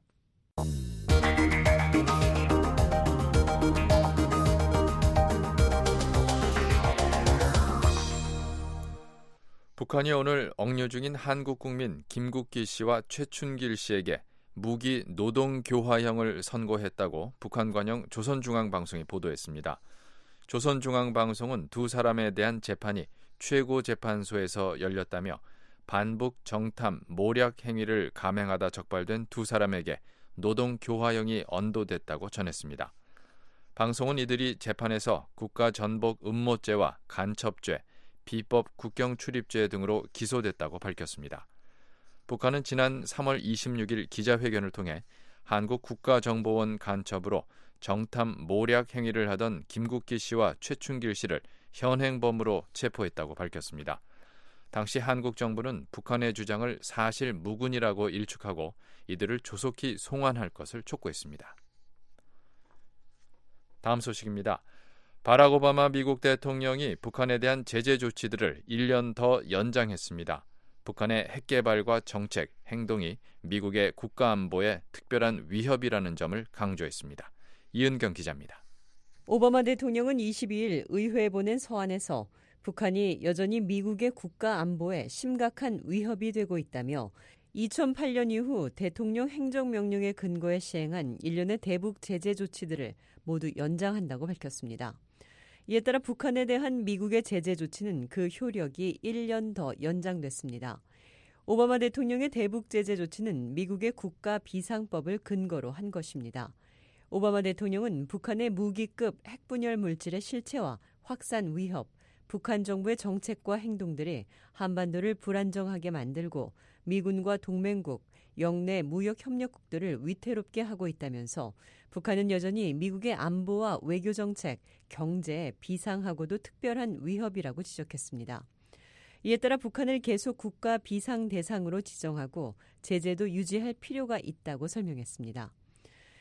북한이 오늘 억류 중인 한국 국민 김국기 씨와 최춘길 씨에게 무기 노동 교화형을 선고했다고 북한 관영 조선중앙방송이 보도했습니다. 조선중앙방송은 두 사람에 대한 재판이 최고재판소에서 열렸다며 반북 정탐 모략 행위를 감행하다 적발된 두 사람에게 노동 교화형이 언도됐다고 전했습니다. 방송은 이들이 재판에서 국가전복 음모죄와 간첩죄, 비법 국경 출입죄 등으로 기소됐다고 밝혔습니다. 북한은 지난 3월 26일 기자회견을 통해 한국 국가정보원 간첩으로 정탐 모략 행위를 하던 김국기 씨와 최춘길 씨를 현행범으로 체포했다고 밝혔습니다. 당시 한국 정부는 북한의 주장을 사실 무근이라고 일축하고 이들을 조속히 송환할 것을 촉구했습니다. 다음 소식입니다. 바락 오바마 미국 대통령이 북한에 대한 제재 조치들을 1년 더 연장했습니다. 북한의 핵 개발과 정책, 행동이 미국의 국가 안보에 특별한 위협이라는 점을 강조했습니다. 이은경 기자입니다. 오바마 대통령은 22일 의회에 보낸 서한에서 북한이 여전히 미국의 국가 안보에 심각한 위협이 되고 있다며 2008년 이후 대통령 행정명령에 근거해 시행한 일련의 대북 제재 조치들을 모두 연장한다고 밝혔습니다. 이에 따라 북한에 대한 미국의 제재 조치는 그 효력이 1년 더 연장됐습니다. 오바마 대통령의 대북 제재 조치는 미국의 국가 비상법을 근거로 한 것입니다. 오바마 대통령은 북한의 무기급 핵분열 물질의 실체와 확산 위협, 북한 정부의 정책과 행동들이 한반도를 불안정하게 만들고 미군과 동맹국, 영내 무역 협력국들을 위태롭게 하고 있다면서 북한은 여전히 미국의 안보와 외교 정책, 경제에 비상하고도 특별한 위협이라고 지적했습니다. 이에 따라 북한을 계속 국가 비상 대상으로 지정하고 제재도 유지할 필요가 있다고 설명했습니다.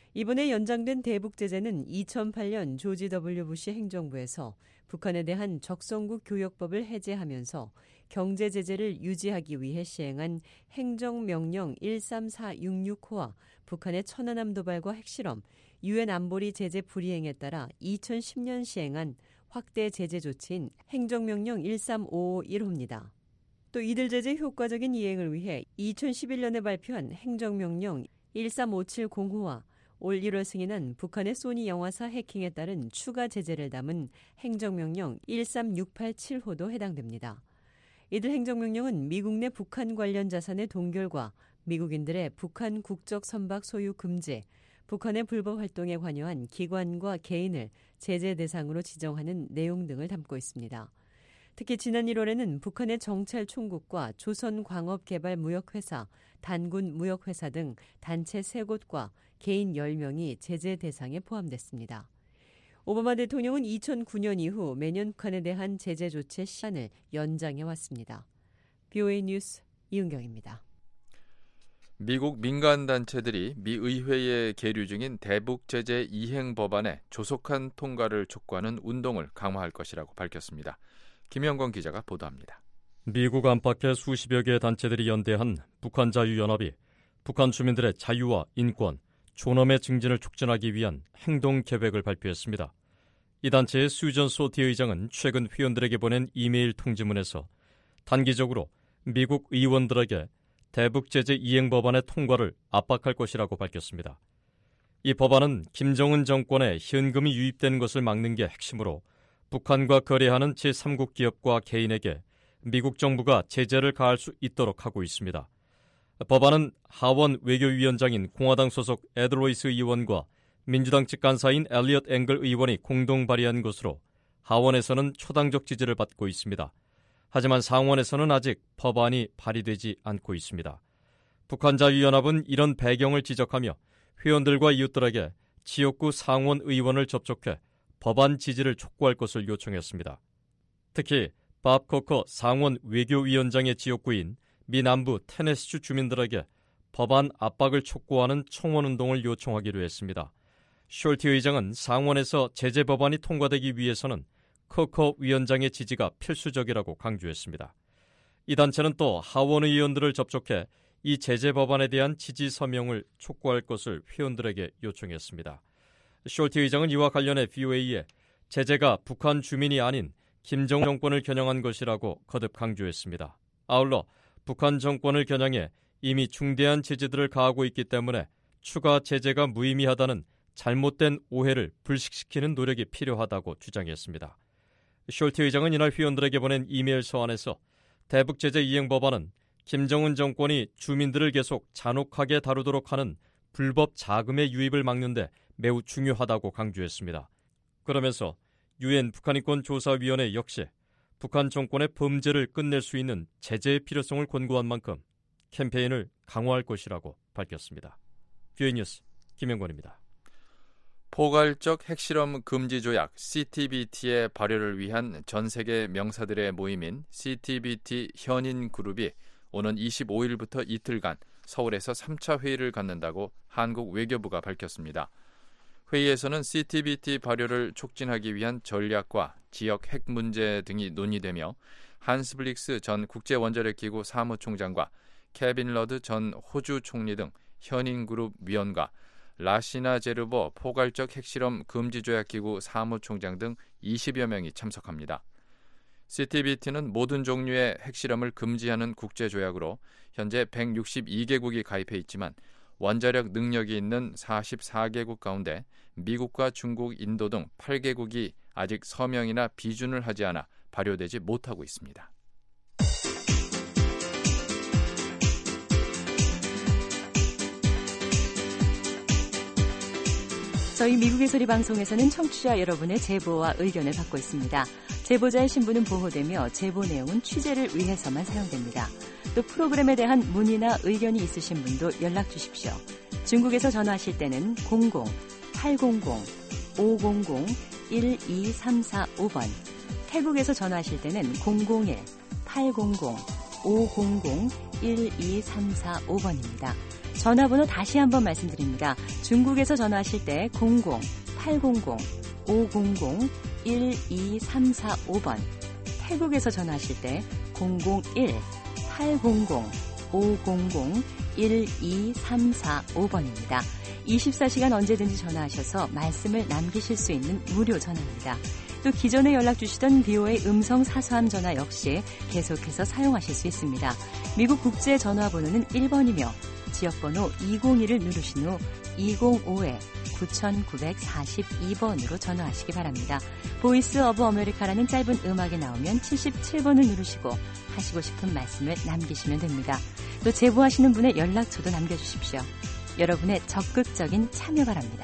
이번에 연장된 대북 제재는 2008년 조지 W. 부시 행정부에서 북한에 대한 적성국 교역법을 해제하면서 경제 제재를 유지하기 위해 시행한 행정명령 13466호와 북한의 천안함 도발과 핵실험, 유엔 안보리 제재 불이행에 따라 2010년 시행한 확대 제재 조치인 행정명령 13551호입니다. 또 이들 제재 효과적인 이행을 위해 2011년에 발표한 행정명령 13570호와 올 1월 승인한 북한의 소니 영화사 해킹에 따른 추가 제재를 담은 행정명령 13687호도 해당됩니다. 이들 행정명령은 미국 내 북한 관련 자산의 동결과 미국인들의 북한 국적 선박 소유 금지, 북한의 불법 활동에 관여한 기관과 개인을 제재 대상으로 지정하는 내용 등을 담고 있습니다. 특히 지난 1월에는 북한의 정찰 총국과 조선광업개발무역회사, 단군무역회사 등 단체 3곳과 개인 10명이 제재 대상에 포함됐습니다. 오바마 대통령은 2009년 이후 매년 북한에 대한 제재 조치 시한을 연장해 왔습니다. BOA 뉴스 이은경입니다. 미국 민간단체들이 미 의회에 계류 중인 대북 제재 이행 법안의 조속한 통과를 촉구하는 운동을 강화할 것이라고 밝혔습니다. 김영건 기자가 보도합니다. 미국 안팎의 수십여 개의 단체들이 연대한 북한자유연합이 북한 주민들의 자유와 인권, 존엄의 증진을 촉진하기 위한 행동 계획을 발표했습니다. 이 단체의 수전 소티 의장은 최근 회원들에게 보낸 이메일 통지문에서 단기적으로 미국 의원들에게 대북 제재 이행 법안의 통과를 압박할 것이라고 밝혔습니다. 이 법안은 김정은 정권에 현금이 유입되는 것을 막는 게 핵심으로 북한과 거래하는 제3국 기업과 개인에게 미국 정부가 제재를 가할 수 있도록 하고 있습니다. 법안은 하원 외교위원장인 공화당 소속 에드 로이스 의원과 민주당 측 간사인 엘리엇 앵글 의원이 공동 발의한 것으로 하원에서는 초당적 지지를 받고 있습니다. 하지만 상원에서는 아직 법안이 발의되지 않고 있습니다. 북한자유연합은 이런 배경을 지적하며 회원들과 이웃들에게 지역구 상원 의원을 접촉해 법안 지지를 촉구할 것을 요청했습니다. 특히 밥 코커 상원 외교위원장의 지역구인 미 남부 테네시주 주민들에게 법안 압박을 촉구하는 청원운동을 요청하기로 했습니다. 숄티 의장은 상원에서 제재 법안이 통과되기 위해서는 코커 위원장의 지지가 필수적이라고 강조했습니다. 이 단체는 또 하원 의원들을 접촉해 이 제재 법안에 대한 지지 서명을 촉구할 것을 회원들에게 요청했습니다. 숄티 의장은 이와 관련해 BOA에 제재가 북한 주민이 아닌 김정은 정권을 겨냥한 것이라고 거듭 강조했습니다. 아울러 북한 정권을 겨냥해 이미 중대한 제재들을 가하고 있기 때문에 추가 제재가 무의미하다는 잘못된 오해를 불식시키는 노력이 필요하다고 주장했습니다. 숄티 의장은 이날 회원들에게 보낸 이메일 서한에서 대북 제재 이행 법안은 김정은 정권이 주민들을 계속 잔혹하게 다루도록 하는 불법 자금의 유입을 막는 데 매우 중요하다고 강조했습니다. 그러면서 유엔 북한인권조사위원회 역시 북한 정권의 범죄를 끝낼 수 있는 제재의 필요성을 권고한 만큼 캠페인을 강화할 것이라고 밝혔습니다. BOA 뉴스 김영권입니다. 포괄적 핵실험 금지 조약 CTBT의 발효를 위한 전 세계 명사들의 모임인 CTBT 현인 그룹이 오는 25일부터 이틀간 서울에서 3차 회의를 갖는다고 한국 외교부가 밝혔습니다. 회의에서는 CTBT 발효를 촉진하기 위한 전략과 지역 핵 문제 등이 논의되며 한스 블릭스 전 국제원자력기구 사무총장과 케빈 러드 전 호주 총리 등 현인그룹 위원과 라시나 제르보 포괄적 핵실험 금지조약기구 사무총장 등 20여 명이 참석합니다. CTBT는 모든 종류의 핵실험을 금지하는 국제조약으로 현재 162개국이 가입해 있지만 원자력 능력이 있는 44개국 가운데 미국과 중국, 인도 등 8개국이 아직 서명이나 비준을 하지 않아 발효되지 못하고 있습니다. 저희 미국의 소리 방송에서는 청취자 여러분의 제보와 의견을 받고 있습니다. 제보자의 신분은 보호되며 제보 내용은 취재를 위해서만 사용됩니다. 또 프로그램에 대한 문의나 의견이 있으신 분도 연락 주십시오. 중국에서 전화하실 때는 00-800-500-12345번, 태국에서 전화하실 때는 001-800-500-12345번입니다. 전화번호 다시 한번 말씀드립니다. 중국에서 전화하실 때 00-800-500-12345번, 태국에서 전화하실 때 001-800-500-12345번입니다. 24시간 언제든지 전화하셔서 말씀을 남기실 수 있는 무료 전화입니다. 또 기존에 연락 주시던 BOA 음성 사서함 전화 역시 계속해서 사용하실 수 있습니다. 미국 국제 전화번호는 1번이며 지역번호 202를 누르신 후 205-9942번으로 전화하시기 바랍니다. 보이스 오브 아메리카라는 짧은 음악이 나오면 77번을 누르시고 하시고 싶은 말씀을 남기시면 됩니다. 또 제보하시는 분의 연락처도 남겨주십시오. 여러분의 적극적인 참여 바랍니다.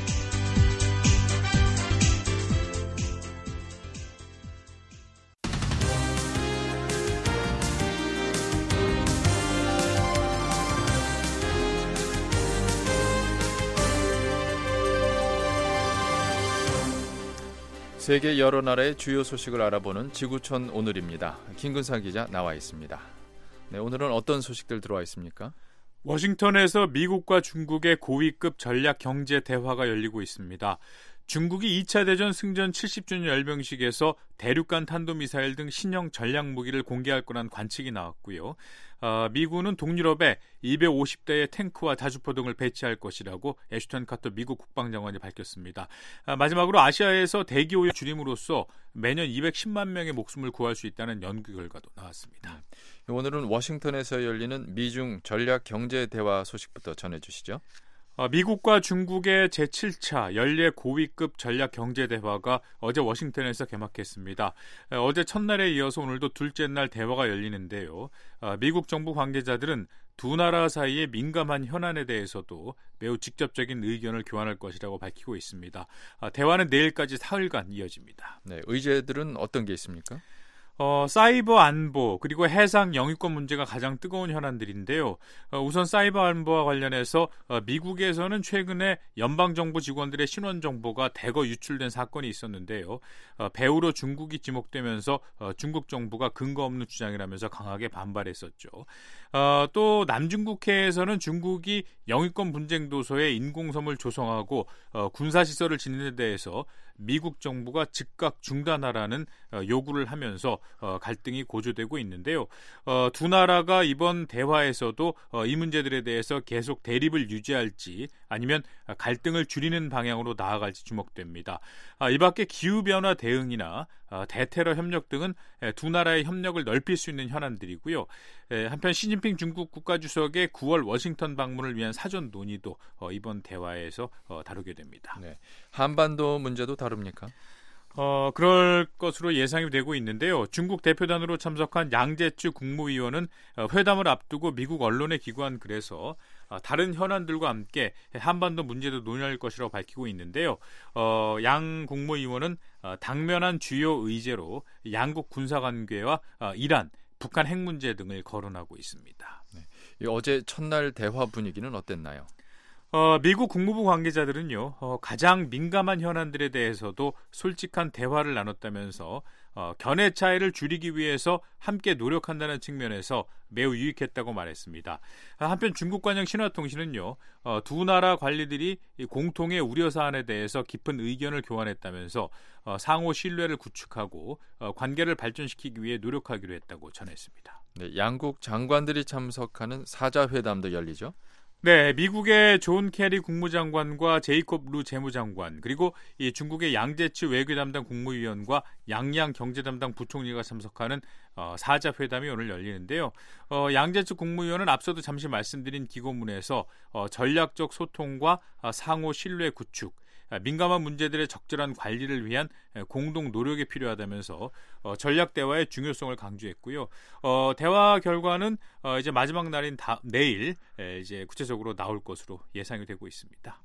세계 여러 나라의 주요 소식을 알아보는 지구촌 오늘입니다. 김근사 기자 나와 있습니다. 네, 오늘은 어떤 소식들 들어와 있습니까? 워싱턴에서 미국과 중국의 고위급 전략 경제 대화가 열리고 있습니다. 중국이 2차 대전 승전 70주년 열병식에서 대륙간 탄도미사일 등 신형 전략 무기를 공개할 거란 관측이 나왔고요. 미군은 동유럽에 250대의 탱크와 다주포 등을 배치할 것이라고 애슈턴 카터 미국 국방장관이 밝혔습니다. 마지막으로 아시아에서 대기오염 줄임으로써 매년 210만 명의 목숨을 구할 수 있다는 연구 결과도 나왔습니다. 오늘은 워싱턴에서 열리는 미중 전략 경제 대화 소식부터 전해주시죠. 미국과 중국의 제7차 연례 고위급 전략 경제 대화가 어제 워싱턴에서 개막했습니다. 어제 첫날에 이어서 오늘도 둘째 날 대화가 열리는데요. 미국 정부 관계자들은 두 나라 사이의 민감한 현안에 대해서도 매우 직접적인 의견을 교환할 것이라고 밝히고 있습니다. 대화는 내일까지 사흘간 이어집니다. 네, 의제들은 어떤 게 있습니까? 사이버 안보 그리고 해상 영유권 문제가 가장 뜨거운 현안들인데요. 우선 사이버 안보와 관련해서 미국에서는 최근에 연방정부 직원들의 신원 정보가 대거 유출된 사건이 있었는데요. 배후로 중국이 지목되면서 중국 정부가 근거 없는 주장이라면서 강하게 반발했었죠. 또 남중국해에서는 중국이 영유권 분쟁 도서에 인공섬을 조성하고 군사시설을 짓는 데 대해서 미국 정부가 즉각 중단하라는 요구를 하면서 갈등이 고조되고 있는데요. 두 나라가 이번 대화에서도 이 문제들에 대해서 계속 대립을 유지할지 아니면 갈등을 줄이는 방향으로 나아갈지 주목됩니다. 이 밖에 기후변화 대응이나 대테러 협력 등은 두 나라의 협력을 넓힐 수 있는 현안들이고요. 한편 시진핑 중국 국가주석의 9월 워싱턴 방문을 위한 사전 논의도 이번 대화에서 다루게 됩니다. 네. 한반도 문제도 다룹니까? 그럴 것으로 예상이 되고 있는데요. 중국 대표단으로 참석한 양재추 국무위원은 회담을 앞두고 미국 언론에 기고한 글에서 다른 현안들과 함께 한반도 문제도 논의할 것이라고 밝히고 있는데요. 양 국무위원은 당면한 주요 의제로 양국 군사관계와 이란, 북한 핵 문제 등을 거론하고 있습니다. 네. 어제 첫날 대화 분위기는 어땠나요? 미국 국무부 관계자들은요, 가장 민감한 현안들에 대해서도 솔직한 대화를 나눴다면서 견해 차이를 줄이기 위해서 함께 노력한다는 측면에서 매우 유익했다고 말했습니다. 한편 중국 관영 신화통신은요, 두 나라 관리들이 공통의 우려 사안에 대해서 깊은 의견을 교환했다면서 상호 신뢰를 구축하고 관계를 발전시키기 위해 노력하기로 했다고 전했습니다. 네, 양국 장관들이 참석하는 사자회담도 열리죠? 네, 미국의 존 캐리 국무장관과 제이콥 루 재무장관 그리고 이 중국의 양재추 외교 담당 국무위원과 양양 경제 담당 부총리가 참석하는 사자회담이 오늘 열리는데요. 양재추 국무위원은 앞서도 잠시 말씀드린 기고문에서 전략적 소통과 상호 신뢰 구축, 민감한 문제들의 적절한 관리를 위한 공동 노력이 필요하다면서 전략 대화의 중요성을 강조했고요. 대화 결과는 이제 마지막 날인 내일 이제 구체적으로 나올 것으로 예상이 되고 있습니다.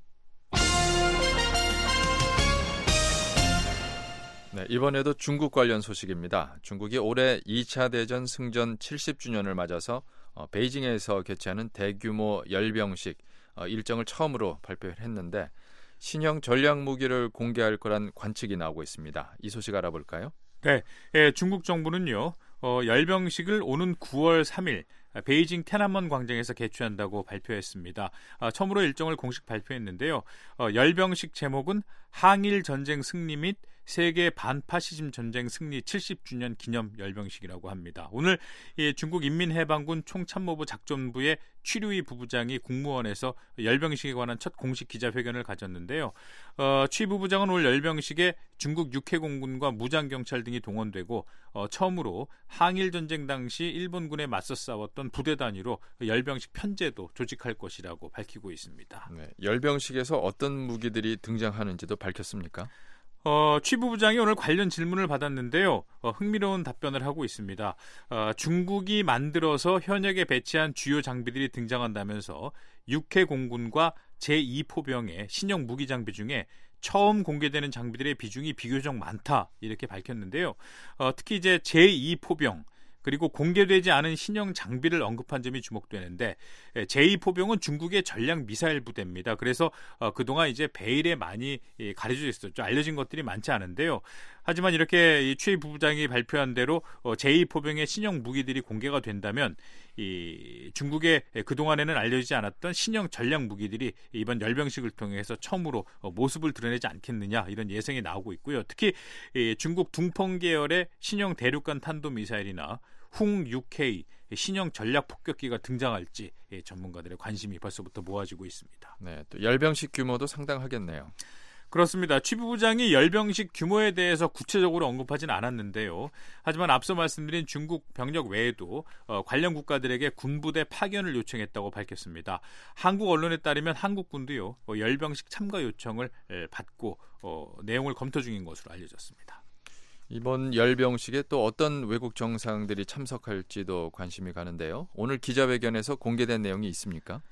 네, 이번에도 중국 관련 소식입니다. 중국이 올해 2차 대전 승전 70주년을 맞아서 베이징에서 개최하는 대규모 열병식 일정을 처음으로 발표를 했는데 신형 전략 무기를 공개할 거란 관측이 나오고 있습니다. 이 소식 알아볼까요? 네, 중국 정부는요. 열병식을 오는 9월 3일 베이징天安문 광장에서 개최한다고 발표했습니다. 처음으로 일정을 공식 발표했는데요. 열병식 제목은 항일 전쟁 승리 및 세계 반파시즘 전쟁 승리 70주년 기념 열병식이라고 합니다. 오늘 중국 인민해방군 총참모부 작전부의 취류이 부부장이 국무원에서 열병식에 관한 첫 공식 기자회견을 가졌는데요. 취 부부장은 올 열병식에 중국 육해공군과 무장경찰 등이 동원되고 처음으로 항일전쟁 당시 일본군에 맞서 싸웠던 부대 단위로 열병식 편제도 조직할 것이라고 밝히고 있습니다. 네, 열병식에서 어떤 무기들이 등장하는지도 밝혔습니까? 취 부부장이 오늘 관련 질문을 받았는데요. 흥미로운 답변을 하고 있습니다. 중국이 만들어서 현역에 배치한 주요 장비들이 등장한다면서 육해공군과 제2포병의 신형 무기 장비 중에 처음 공개되는 장비들의 비중이 비교적 많다 이렇게 밝혔는데요. 특히 이제 제2포병 그리고 공개되지 않은 신형 장비를 언급한 점이 주목되는데 제2포병은 중국의 전략 미사일 부대입니다. 그래서 그동안 이제 베일에 많이 가려져 있었죠. 알려진 것들이 많지 않은데요. 하지만 이렇게 취 부부장이 발표한 대로 제2포병의 신형 무기들이 공개가 된다면 이 중국의 그동안에는 알려지지 않았던 신형 전략 무기들이 이번 열병식을 통해서 처음으로 모습을 드러내지 않겠느냐 이런 예상이 나오고 있고요. 특히 중국 둥펑 계열의 신형 대륙간 탄도미사일이나 홍6K 신형 전략 폭격기가 등장할지 전문가들의 관심이 벌써부터 모아지고 있습니다. 네, 또 열병식 규모도 상당하겠네요. 그렇습니다. 취 부부장이 열병식 규모에 대해서 구체적으로 언급하진 않았는데요. 하지만 앞서 말씀드린 중국 병력 외에도 관련 국가들에게 군부대 파견을 요청했다고 밝혔습니다. 한국 언론에 따르면 한국군도요. 열병식 참가 요청을 받고 내용을 검토 중인 것으로 알려졌습니다. 이번 열병식에 또 어떤 외국 정상들이 참석할지도 관심이 가는데요. 오늘 기자회견에서 공개된 내용이 있습니까?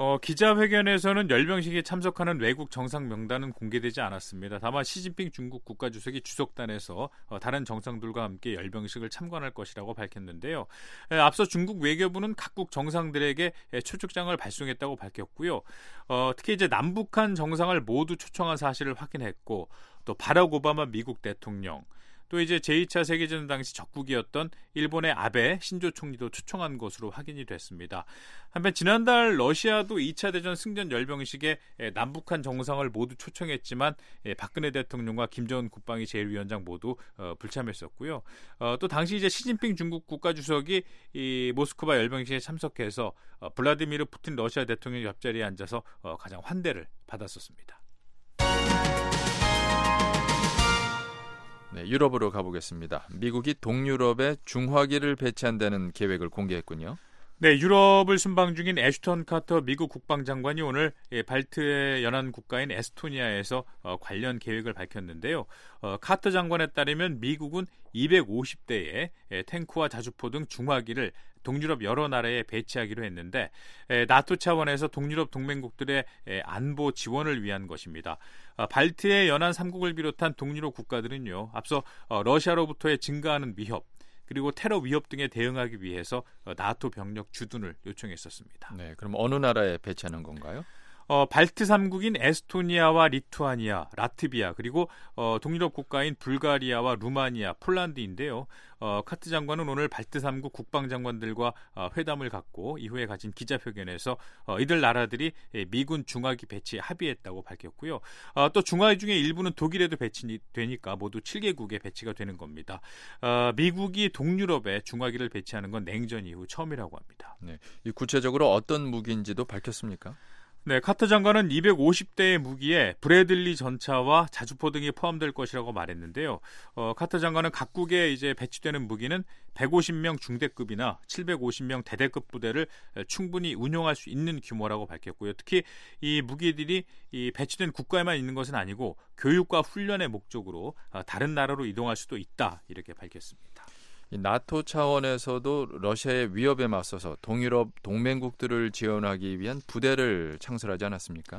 기자회견에서는 열병식에 참석하는 외국 정상 명단은 공개되지 않았습니다. 다만 시진핑 중국 국가주석이 주석단에서 다른 정상들과 함께 열병식을 참관할 것이라고 밝혔는데요. 앞서 중국 외교부는 각국 정상들에게 초청장을 발송했다고 밝혔고요. 특히 이제 남북한 정상을 모두 초청한 사실을 확인했고 또 바락 오바마 미국 대통령 또 이제 제2차 세계대전 당시 적국이었던 일본의 아베 신조 총리도 초청한 것으로 확인이 됐습니다. 한편 지난달 러시아도 2차 대전 승전 열병식에 남북한 정상을 모두 초청했지만 박근혜 대통령과 김정은 국방위 제1위원장 모두 불참했었고요. 또 당시 이제 시진핑 중국 국가주석이 이 모스크바 열병식에 참석해서 블라디미르 푸틴 러시아 대통령 옆자리에 앉아서 가장 환대를 받았었습니다. 네, 유럽으로 가보겠습니다. 미국이 동유럽에 중화기를 배치한다는 계획을 공개했군요. 네, 유럽을 순방 중인 애슈턴 카터 미국 국방장관이 오늘 발트의 연안 국가인 에스토니아에서 관련 계획을 밝혔는데요. 카터 장관에 따르면 미국은 250대의 탱크와 자주포 등 중화기를 동유럽 여러 나라에 배치하기로 했는데 나토 차원에서 동유럽 동맹국들의 안보 지원을 위한 것입니다. 발트의 연안 3국을 비롯한 동유럽 국가들은요. 앞서 러시아로부터의 증가하는 위협 그리고 테러 위협 등에 대응하기 위해서 나토 병력 주둔을 요청했었습니다. 네, 그럼 어느 나라에 배치하는 건가요? 발트 3국인 에스토니아와 리투아니아, 라트비아 그리고 동유럽 국가인 불가리아와 루마니아, 폴란드인데요. 카트 장관은 오늘 발트 3국 국방장관들과 회담을 갖고 이후에 가진 기자회견에서 이들 나라들이 미군 중화기 배치에 합의했다고 밝혔고요. 또 중화기 중에 일부는 독일에도 배치되니까 모두 7개국에 배치가 되는 겁니다. 미국이 동유럽에 중화기를 배치하는 건 냉전 이후 처음이라고 합니다. 네, 이 구체적으로 어떤 무기인지도 밝혔습니까? 네, 카터 장관은 250대의 무기에 브래들리 전차와 자주포 등이 포함될 것이라고 말했는데요. 카터 장관은 각국에 이제 배치되는 무기는 150명 중대급이나 750명 대대급 부대를 충분히 운용할 수 있는 규모라고 밝혔고요. 특히 이 무기들이 이 배치된 국가에만 있는 것은 아니고 교육과 훈련의 목적으로 다른 나라로 이동할 수도 있다 이렇게 밝혔습니다. 이 나토 차원에서도 러시아의 위협에 맞서서 동유럽 동맹국들을 지원하기 위한 부대를 창설하지 않았습니까?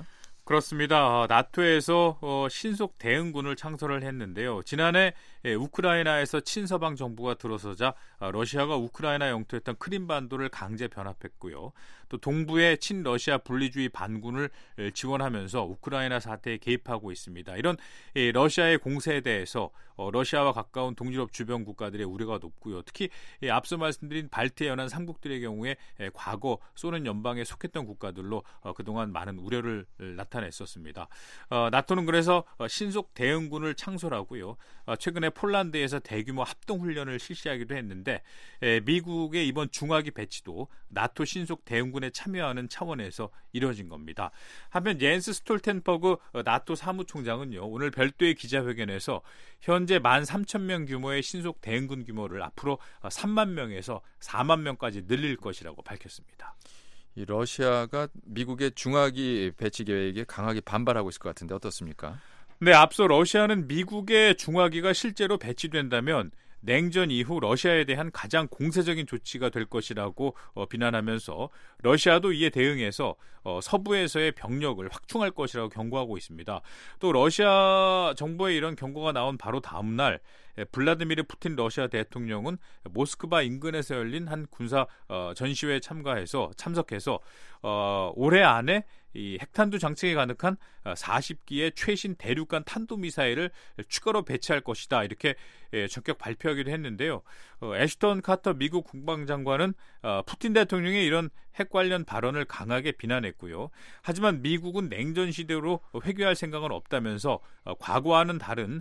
그렇습니다. 나토에서 신속 대응군을 창설을 했는데요. 지난해 우크라이나에서 친서방 정부가 들어서자 러시아가 우크라이나 영토였던 크림반도를 강제 변합했고요. 또 동부의 친러시아 분리주의 반군을 지원하면서 우크라이나 사태에 개입하고 있습니다. 이런 러시아의 공세에 대해서 러시아와 가까운 동유럽 주변 국가들의 우려가 높고요. 특히 앞서 말씀드린 발트해 연안 3국들의 경우에 과거 소련 연방에 속했던 국가들로 그동안 많은 우려를 나타냈었습니다. 나토는 그래서 신속 대응군을 창설하고요. 최근에 폴란드에서 대규모 합동훈련을 실시하기도 했는데 미국의 이번 중화기 배치도 나토 신속 대응군에 참여하는 차원에서 이뤄진 겁니다. 한편 옌스 스톨텐버그 나토 사무총장은요. 오늘 별도의 기자회견에서 현재 13,000명 규모의 신속 대응군 규모를 앞으로 3만 명에서 4만 명까지 늘릴 것이라고 밝혔습니다. 이 러시아가 미국의 중화기 배치 계획에 강하게 반발하고 있을 것 같은데 어떻습니까? 네, 앞서 러시아는 미국의 중화기가 실제로 배치된다면 냉전 이후 러시아에 대한 가장 공세적인 조치가 될 것이라고 비난하면서 러시아도 이에 대응해서 서부에서의 병력을 확충할 것이라고 경고하고 있습니다. 또 러시아 정부의 이런 경고가 나온 바로 다음 날 블라디미르 푸틴 러시아 대통령은 모스크바 인근에서 열린 한 군사 전시회에 참석해서 올해 안에 이 핵탄두 장착이 가능한 40기의 최신 대륙간 탄도미사일을 추가로 배치할 것이다. 이렇게 전격 발표하기도 했는데요. 애슈턴 카터 미국 국방장관은 푸틴 대통령의 이런 핵 관련 발언을 강하게 비난했고요. 하지만 미국은 냉전 시대로 회귀할 생각은 없다면서 과거와는 다른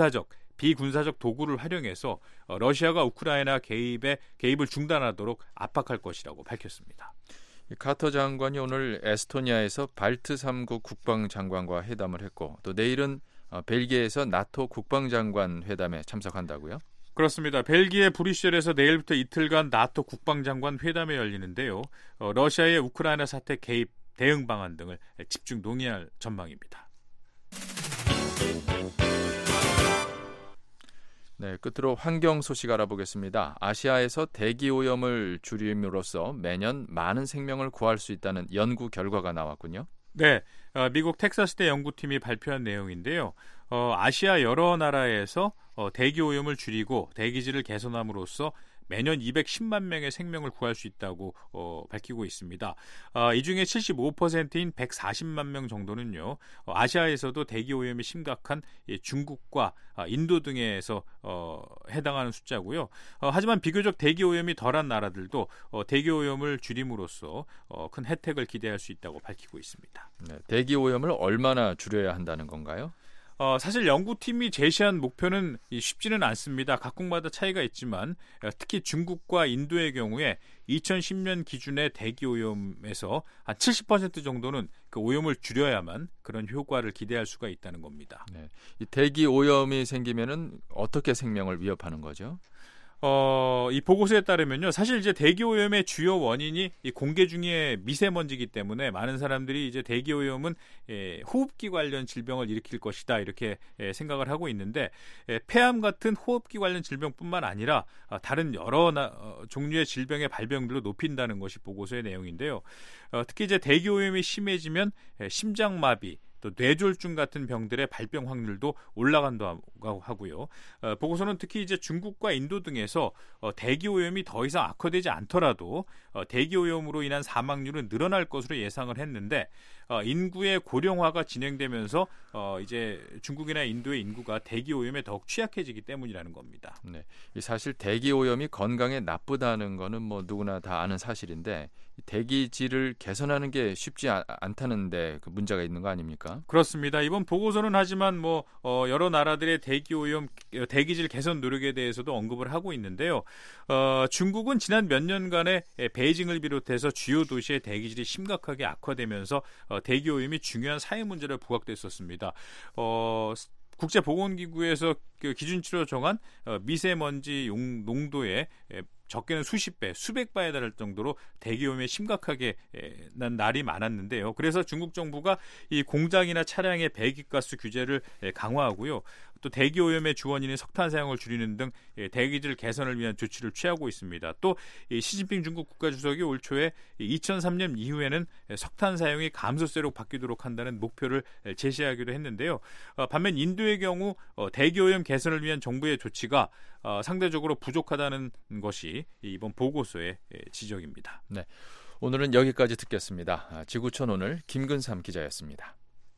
비군사적 도구를 활용해서 러시아가 우크라이나 개입을 중단하도록 압박할 것이라고 밝혔습니다. 카터 장관이 오늘 에스토니아에서 발트 3국 국방장관과 회담을 했고 또 내일은 벨기에에서 나토 국방장관 회담에 참석한다고요? 그렇습니다. 벨기에 브뤼셀에서 내일부터 이틀간 나토 국방장관 회담이 열리는데요. 러시아의 우크라이나 사태 개입 대응 방안 등을 집중 논의할 전망입니다. 네, 끝으로 환경 소식 알아보겠습니다. 아시아에서 대기 오염을 줄임으로써 매년 많은 생명을 구할 수 있다는 연구 결과가 나왔군요. 네, 미국 텍사스대 연구팀이 발표한 내용인데요. 아시아 여러 나라에서 대기 오염을 줄이고 대기질을 개선함으로써 매년 210만 명의 생명을 구할 수 있다고 밝히고 있습니다. 이 중에 75%인 140만 명 정도는요. 아시아에서도 대기 오염이 심각한 중국과 인도 등에서 해당하는 숫자고요. 하지만 비교적 대기 오염이 덜한 나라들도 대기 오염을 줄임으로써 큰 혜택을 기대할 수 있다고 밝히고 있습니다. 네, 대기 오염을 얼마나 줄여야 한다는 건가요? 사실 연구팀이 제시한 목표는 쉽지는 않습니다. 각국마다 차이가 있지만 특히 중국과 인도의 경우에 2010년 기준의 대기 오염에서 한 70% 정도는 그 오염을 줄여야만 그런 효과를 기대할 수가 있다는 겁니다. 네. 이 대기 오염이 생기면은 어떻게 생명을 위협하는 거죠? 이 보고서에 따르면요. 사실 이제 대기 오염의 주요 원인이 이 공기 중의 미세먼지이기 때문에 많은 사람들이 이제 대기 오염은 호흡기 관련 질병을 일으킬 것이다 이렇게 생각을 하고 있는데 폐암 같은 호흡기 관련 질병뿐만 아니라 다른 여러 종류의 질병의 발병률을 높인다는 것이 보고서의 내용인데요. 특히 이제 대기 오염이 심해지면 심장마비 또 뇌졸중 같은 병들의 발병 확률도 올라간다고 하고요. 보고서는 특히 이제 중국과 인도 등에서 대기 오염이 더 이상 악화되지 않더라도 대기 오염으로 인한 사망률은 늘어날 것으로 예상을 했는데 인구의 고령화가 진행되면서 이제 중국이나 인도의 인구가 대기 오염에 더욱 취약해지기 때문이라는 겁니다. 네, 사실 대기 오염이 건강에 나쁘다는 거는 뭐 누구나 다 아는 사실인데 대기질을 개선하는 게 쉽지 않다는데 그 문제가 있는 거 아닙니까? 그렇습니다. 이번 보고서는 하지만 여러 나라들의 대기 오염, 대기질 개선 노력에 대해서도 언급을 하고 있는데요. 중국은 지난 몇 년간의 베이징을 비롯해서 주요 도시의 대기질이 심각하게 악화되면서 대기 오염이 중요한 사회 문제로 부각됐었습니다. 국제보건기구에서 그 기준치로 정한 미세먼지 농도의 적게는 수십 배, 수백 배에 달할 정도로 대기 오염이 심각하게 난 날이 많았는데요. 그래서 중국 정부가 이 공장이나 차량의 배기가스 규제를 강화하고요. 또 대기 오염의 주원인인 석탄 사용을 줄이는 등 대기질 개선을 위한 조치를 취하고 있습니다. 또 시진핑 중국 국가주석이 올 초에 2003년 이후에는 석탄 사용이 감소세로 바뀌도록 한다는 목표를 제시하기도 했는데요. 반면 인도의 경우 대기 오염 개선을 위한 정부의 조치가 상대적으로 부족하다는 것이 이번 보고서의 지적입니다. 네, 오늘은 여기까지 듣겠습니다. 지구촌 오늘 김근삼 기자였습니다.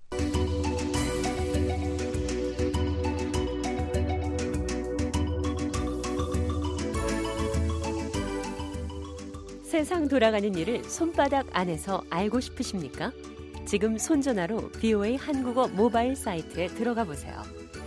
세상 돌아가는 일을 손바닥 안에서 알고 싶으십니까? 지금 손전화로 VOA 한국어 모바일 사이트에 들어가 보세요.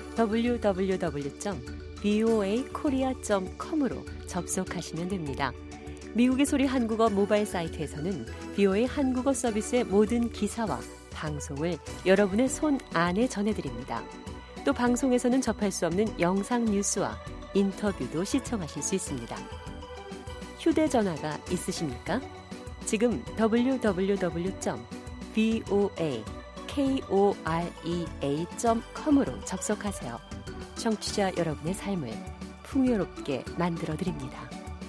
www.voakorea.com으로 접속하시면 됩니다. 미국의 소리 한국어 모바일 사이트에서는 VOA 한국어 서비스의 모든 기사와 방송을 여러분의 손 안에 전해드립니다. 또 방송에서는 접할 수 없는 영상 뉴스와 인터뷰도 시청하실 수 있습니다. 휴대전화가 있으십니까? 지금 www.voakorea.com으로 접속하세요. 청취자 여러분의 삶을 풍요롭게 만들어드립니다.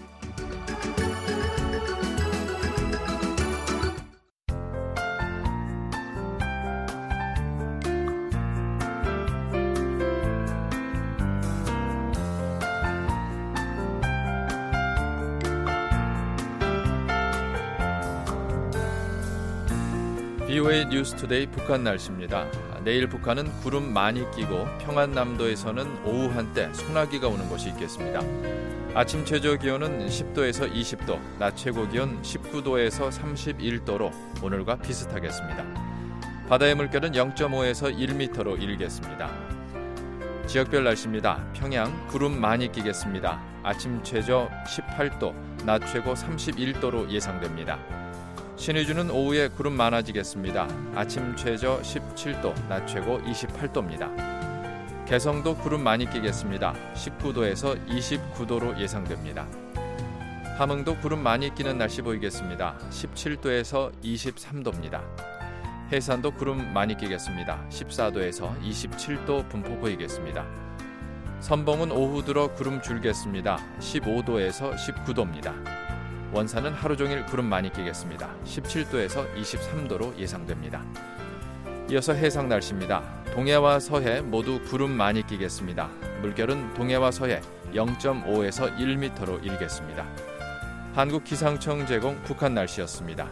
VOA 뉴스 투데이 북한 날씨입니다. 내일 북한은 구름 많이 끼고 평안남도에서는 오후 한때 소나기가 오는 곳이 있겠습니다. 아침 최저 기온은 10도에서 20도, 낮 최고 기온 19도에서 31도로 오늘과 비슷하겠습니다. 바다의 물결은 0.5에서 1m로 일겠습니다. 지역별 날씨입니다. 평양 구름 많이 끼겠습니다. 아침 최저 18도, 낮 최고 31도로 예상됩니다. 신의주는 오후에 구름 많아지겠습니다. 아침 최저 17도, 낮 최고 28도입니다. 개성도 구름 많이 끼겠습니다. 19도에서 29도로 예상됩니다. 함흥도 구름 많이 끼는 날씨 보이겠습니다. 17도에서 23도입니다. 해산도 구름 많이 끼겠습니다. 14도에서 27도 분포 보이겠습니다. 선봉은 오후 들어 구름 줄겠습니다. 15도에서 19도입니다. 원산은 하루 종일 구름 많이 끼겠습니다. 17도에서 23도로 예상됩니다. 이어서 해상 날씨입니다. 동해와 서해 모두 구름 많이 끼겠습니다. 물결은 동해와 서해 0.5에서 1m로 일겠습니다. 한국기상청 제공 북한 날씨였습니다.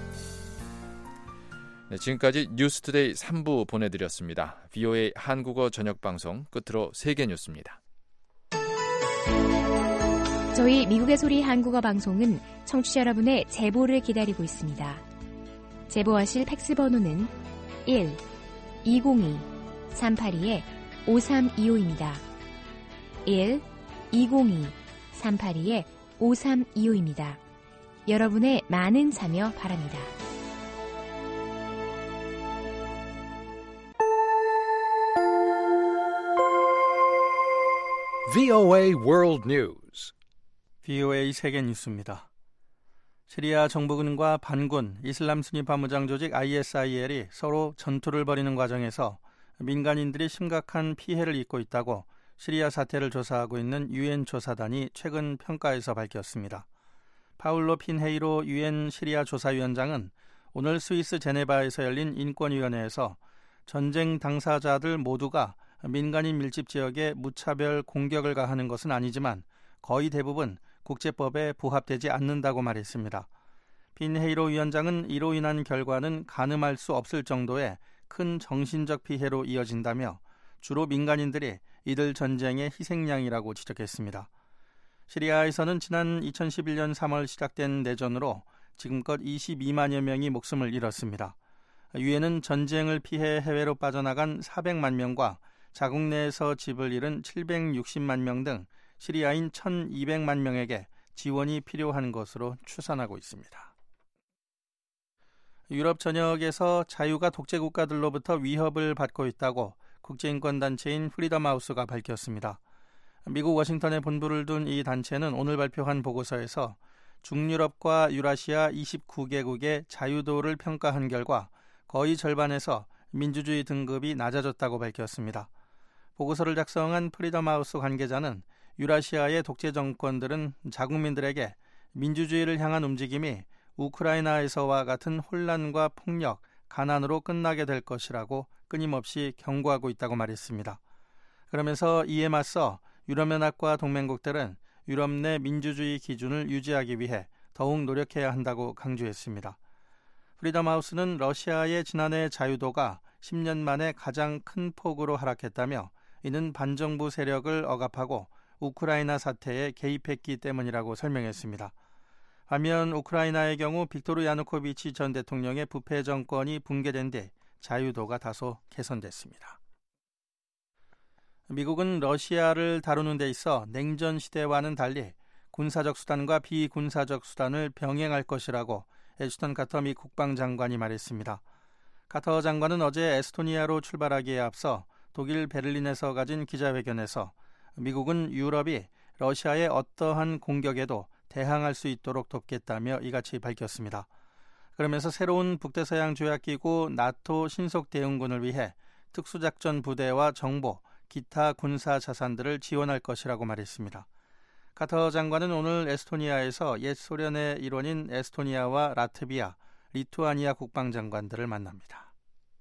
네, 지금까지 뉴스투데이 3부 보내드렸습니다. VOA 한국어 저녁방송 끝으로 세계 뉴스입니다. 저희 미국의 소리 한국어 방송은 청취자 여러분의 제보를 기다리고 있습니다. 제보하실 팩스 번호는 1-202-382-5325입니다. 1-202-382-5325입니다. 여러분의 많은 참여 바랍니다. VOA World News. VOA 세계 뉴스입니다. 시리아 정부군과 반군 이슬람 순위 반무장 조직 ISIL이 서로 전투를 벌이는 과정에서 민간인들이 심각한 피해를 입고 있다고 시리아 사태를 조사하고 있는 유엔 조사단이 최근 평가에서 밝혔습니다. 파울로 핀헤이로 유엔 시리아 조사위원장은 오늘 스위스 제네바에서 열린 인권위원회에서 전쟁 당사자들 모두가 민간인 밀집 지역에 무차별 공격을 가하는 것은 아니지만 거의 대부분 국제법에 부합되지 않는다고 말했습니다. 핀헤이로 위원장은 이로 인한 결과는 가늠할 수 없을 정도의 큰 정신적 피해로 이어진다며 주로 민간인들이 이들 전쟁의 희생양이라고 지적했습니다. 시리아에서는 지난 2011년 3월 시작된 내전으로 지금껏 22만여 명이 목숨을 잃었습니다. 유엔은 전쟁을 피해 해외로 빠져나간 400만 명과 자국 내에서 집을 잃은 760만 명 등 시리아인 1,200만 명에게 지원이 필요한 것으로 추산하고 있습니다. 유럽 전역에서 자유가 독재 국가들로부터 위협을 받고 있다고 국제인권단체인 프리덤 하우스가 밝혔습니다. 미국 워싱턴에 본부를 둔 이 단체는 오늘 발표한 보고서에서 중유럽과 유라시아 29개국의 자유도를 평가한 결과 거의 절반에서 민주주의 등급이 낮아졌다고 밝혔습니다. 보고서를 작성한 프리덤하우스 관계자는 유라시아의 독재 정권들은 자국민들에게 민주주의를 향한 움직임이 우크라이나에서와 같은 혼란과 폭력, 가난으로 끝나게 될 것이라고 끊임없이 경고하고 있다고 말했습니다. 그러면서 이에 맞서 유럽연합과 동맹국들은 유럽 내 민주주의 기준을 유지하기 위해 더욱 노력해야 한다고 강조했습니다. 프리덤하우스는 러시아의 지난해 자유도가 10년 만에 가장 큰 폭으로 하락했다며 이는 반정부 세력을 억압하고 우크라이나 사태에 개입했기 때문이라고 설명했습니다. 반면 우크라이나의 경우 빅토르 야누코비치 전 대통령의 부패 정권이 붕괴된 뒤 자유도가 다소 개선됐습니다. 미국은 러시아를 다루는 데 있어 냉전 시대와는 달리 군사적 수단과 비군사적 수단을 병행할 것이라고 애슈턴 카터 미 국방장관이 말했습니다. 카터 장관은 어제 에스토니아로 출발하기에 앞서 독일 베를린에서 가진 기자회견에서 미국은 유럽이 러시아의 어떠한 공격에도 대항할 수 있도록 돕겠다며 이같이 밝혔습니다. 그러면서 새로운 북대서양 조약기구 나토 신속대응군을 위해 특수작전 부대와 정보, 기타 군사 자산들을 지원할 것이라고 말했습니다. 카터 장관은 오늘 에스토니아에서 옛 소련의 일원인 에스토니아와 라트비아, 리투아니아 국방장관들을 만납니다.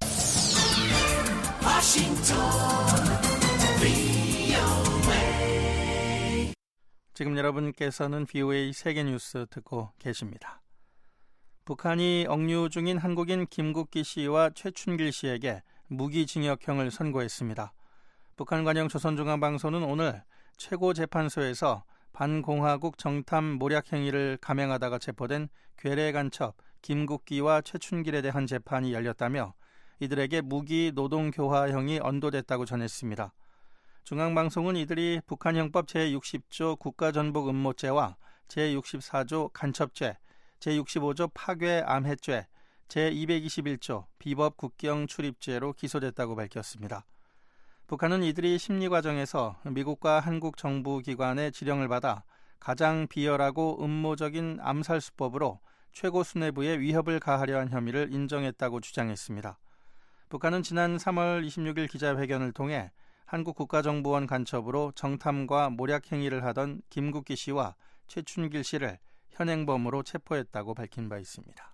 지금 여러분께서는 VOA 세계뉴스 듣고 계십니다. 북한이 억류 중인 한국인 김국기 씨와 최춘길 씨에게 무기징역형을 선고했습니다. 북한 관영 조선중앙방송은 오늘 최고재판소에서 반공화국 정탐 모략 행위를 감행하다가 체포된 괴뢰 간첩 김국기와 최춘길에 대한 재판이 열렸다며 이들에게 무기 노동교화형이 언도됐다고 전했습니다. 중앙방송은 이들이 북한형법 제60조 국가전복 음모죄와 제64조 간첩죄, 제65조 파괴 암해죄, 제221조 비법 국경 출입죄로 기소됐다고 밝혔습니다. 북한은 이들이 심리 과정에서 미국과 한국 정부 기관의 지령을 받아 가장 비열하고 음모적인 암살 수법으로 최고 수뇌부에 위협을 가하려 한 혐의를 인정했다고 주장했습니다. 북한은 지난 3월 26일 기자회견을 통해 한국 국가정보원 간첩으로 정탐과 모략 행위를 하던 김국기 씨와 최춘길 씨를 현행범으로 체포했다고 밝힌 바 있습니다.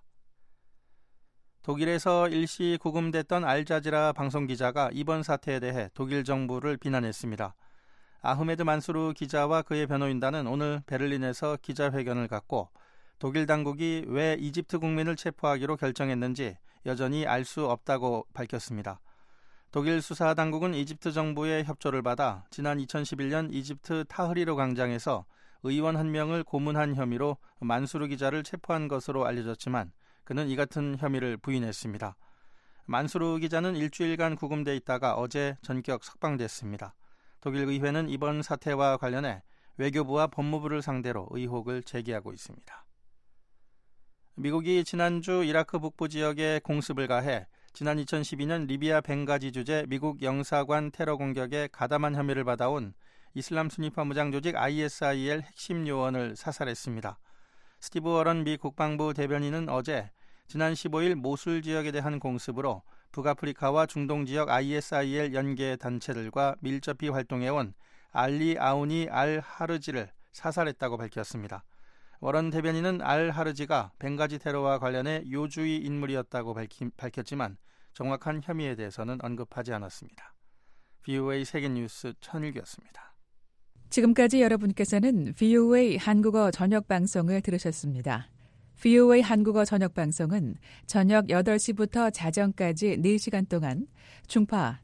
독일에서 일시 구금됐던 알자지라 방송기자가 이번 사태에 대해 독일 정부를 비난했습니다. 아흐메드 만수르 기자와 그의 변호인단은 오늘 베를린에서 기자회견을 갖고 독일 당국이 왜 이집트 국민을 체포하기로 결정했는지 여전히 알 수 없다고 밝혔습니다. 독일 수사당국은 이집트 정부의 협조를 받아 지난 2011년 이집트 타흐리르 광장에서 의원 한 명을 고문한 혐의로 만수르 기자를 체포한 것으로 알려졌지만 그는 이 같은 혐의를 부인했습니다. 만수르 기자는 일주일간 구금돼 있다가 어제 전격 석방됐습니다. 독일 의회는 이번 사태와 관련해 외교부와 법무부를 상대로 의혹을 제기하고 있습니다. 미국이 지난주 이라크 북부 지역에 공습을 가해 지난 2012년 리비아 벵가지 주재 미국 영사관 테러 공격에 가담한 혐의를 받아온 이슬람 순위파 무장 조직 ISIL 핵심 요원을 사살했습니다. 스티브 워런 미 국방부 대변인은 어제 지난 15일 모술 지역에 대한 공습으로 북아프리카와 중동 지역 ISIL 연계 단체들과 밀접히 활동해온 알리 아우니 알 하르지를 사살했다고 밝혔습니다. 워런 대변인은 알 하르지가 벵가지 테러와 관련해 요주의 인물이었다고 밝혔지만 정확한 혐의에 대해서는 언급하지 않았습니다. VOA 세계뉴스 천일규였습니다. 지금까지 여러분께서는 VOA 한국어 저녁방송을 들으셨습니다. VOA 한국어 저녁방송은 저녁 8시부터 자정까지 4시간 동안 중파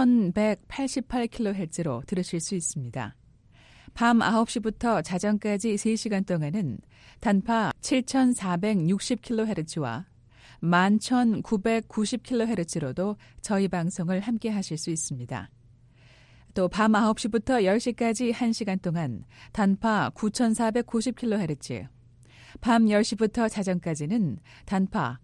1188kHz로 들으실 수 있습니다. 밤 9시부터 자정까지 3시간 동안은 단파 7460kHz와 11990kHz로도 저희 방송을 함께 하실 수 있습니다. 또 밤 9시부터 10시까지 1시간 동안 단파 9490kHz, 밤 10시부터 자정까지는 단파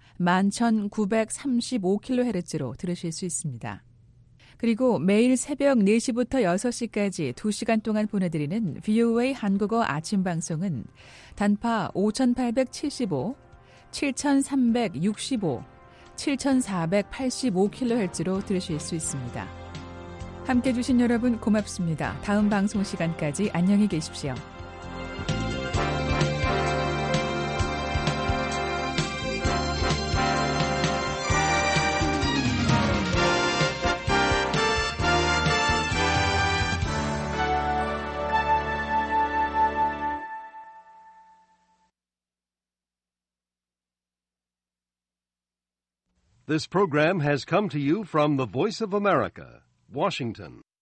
11935kHz로 들으실 수 있습니다. 그리고 매일 새벽 4시부터 6시까지 2시간 동안 보내드리는 VOA 한국어 아침 방송은 단파 5875, 7365, 7485kHz로 들으실 수 있습니다. 함께해 주신 여러분 고맙습니다. 다음 방송 시간까지 안녕히 계십시오. This program has come to you from the Voice of America, Washington.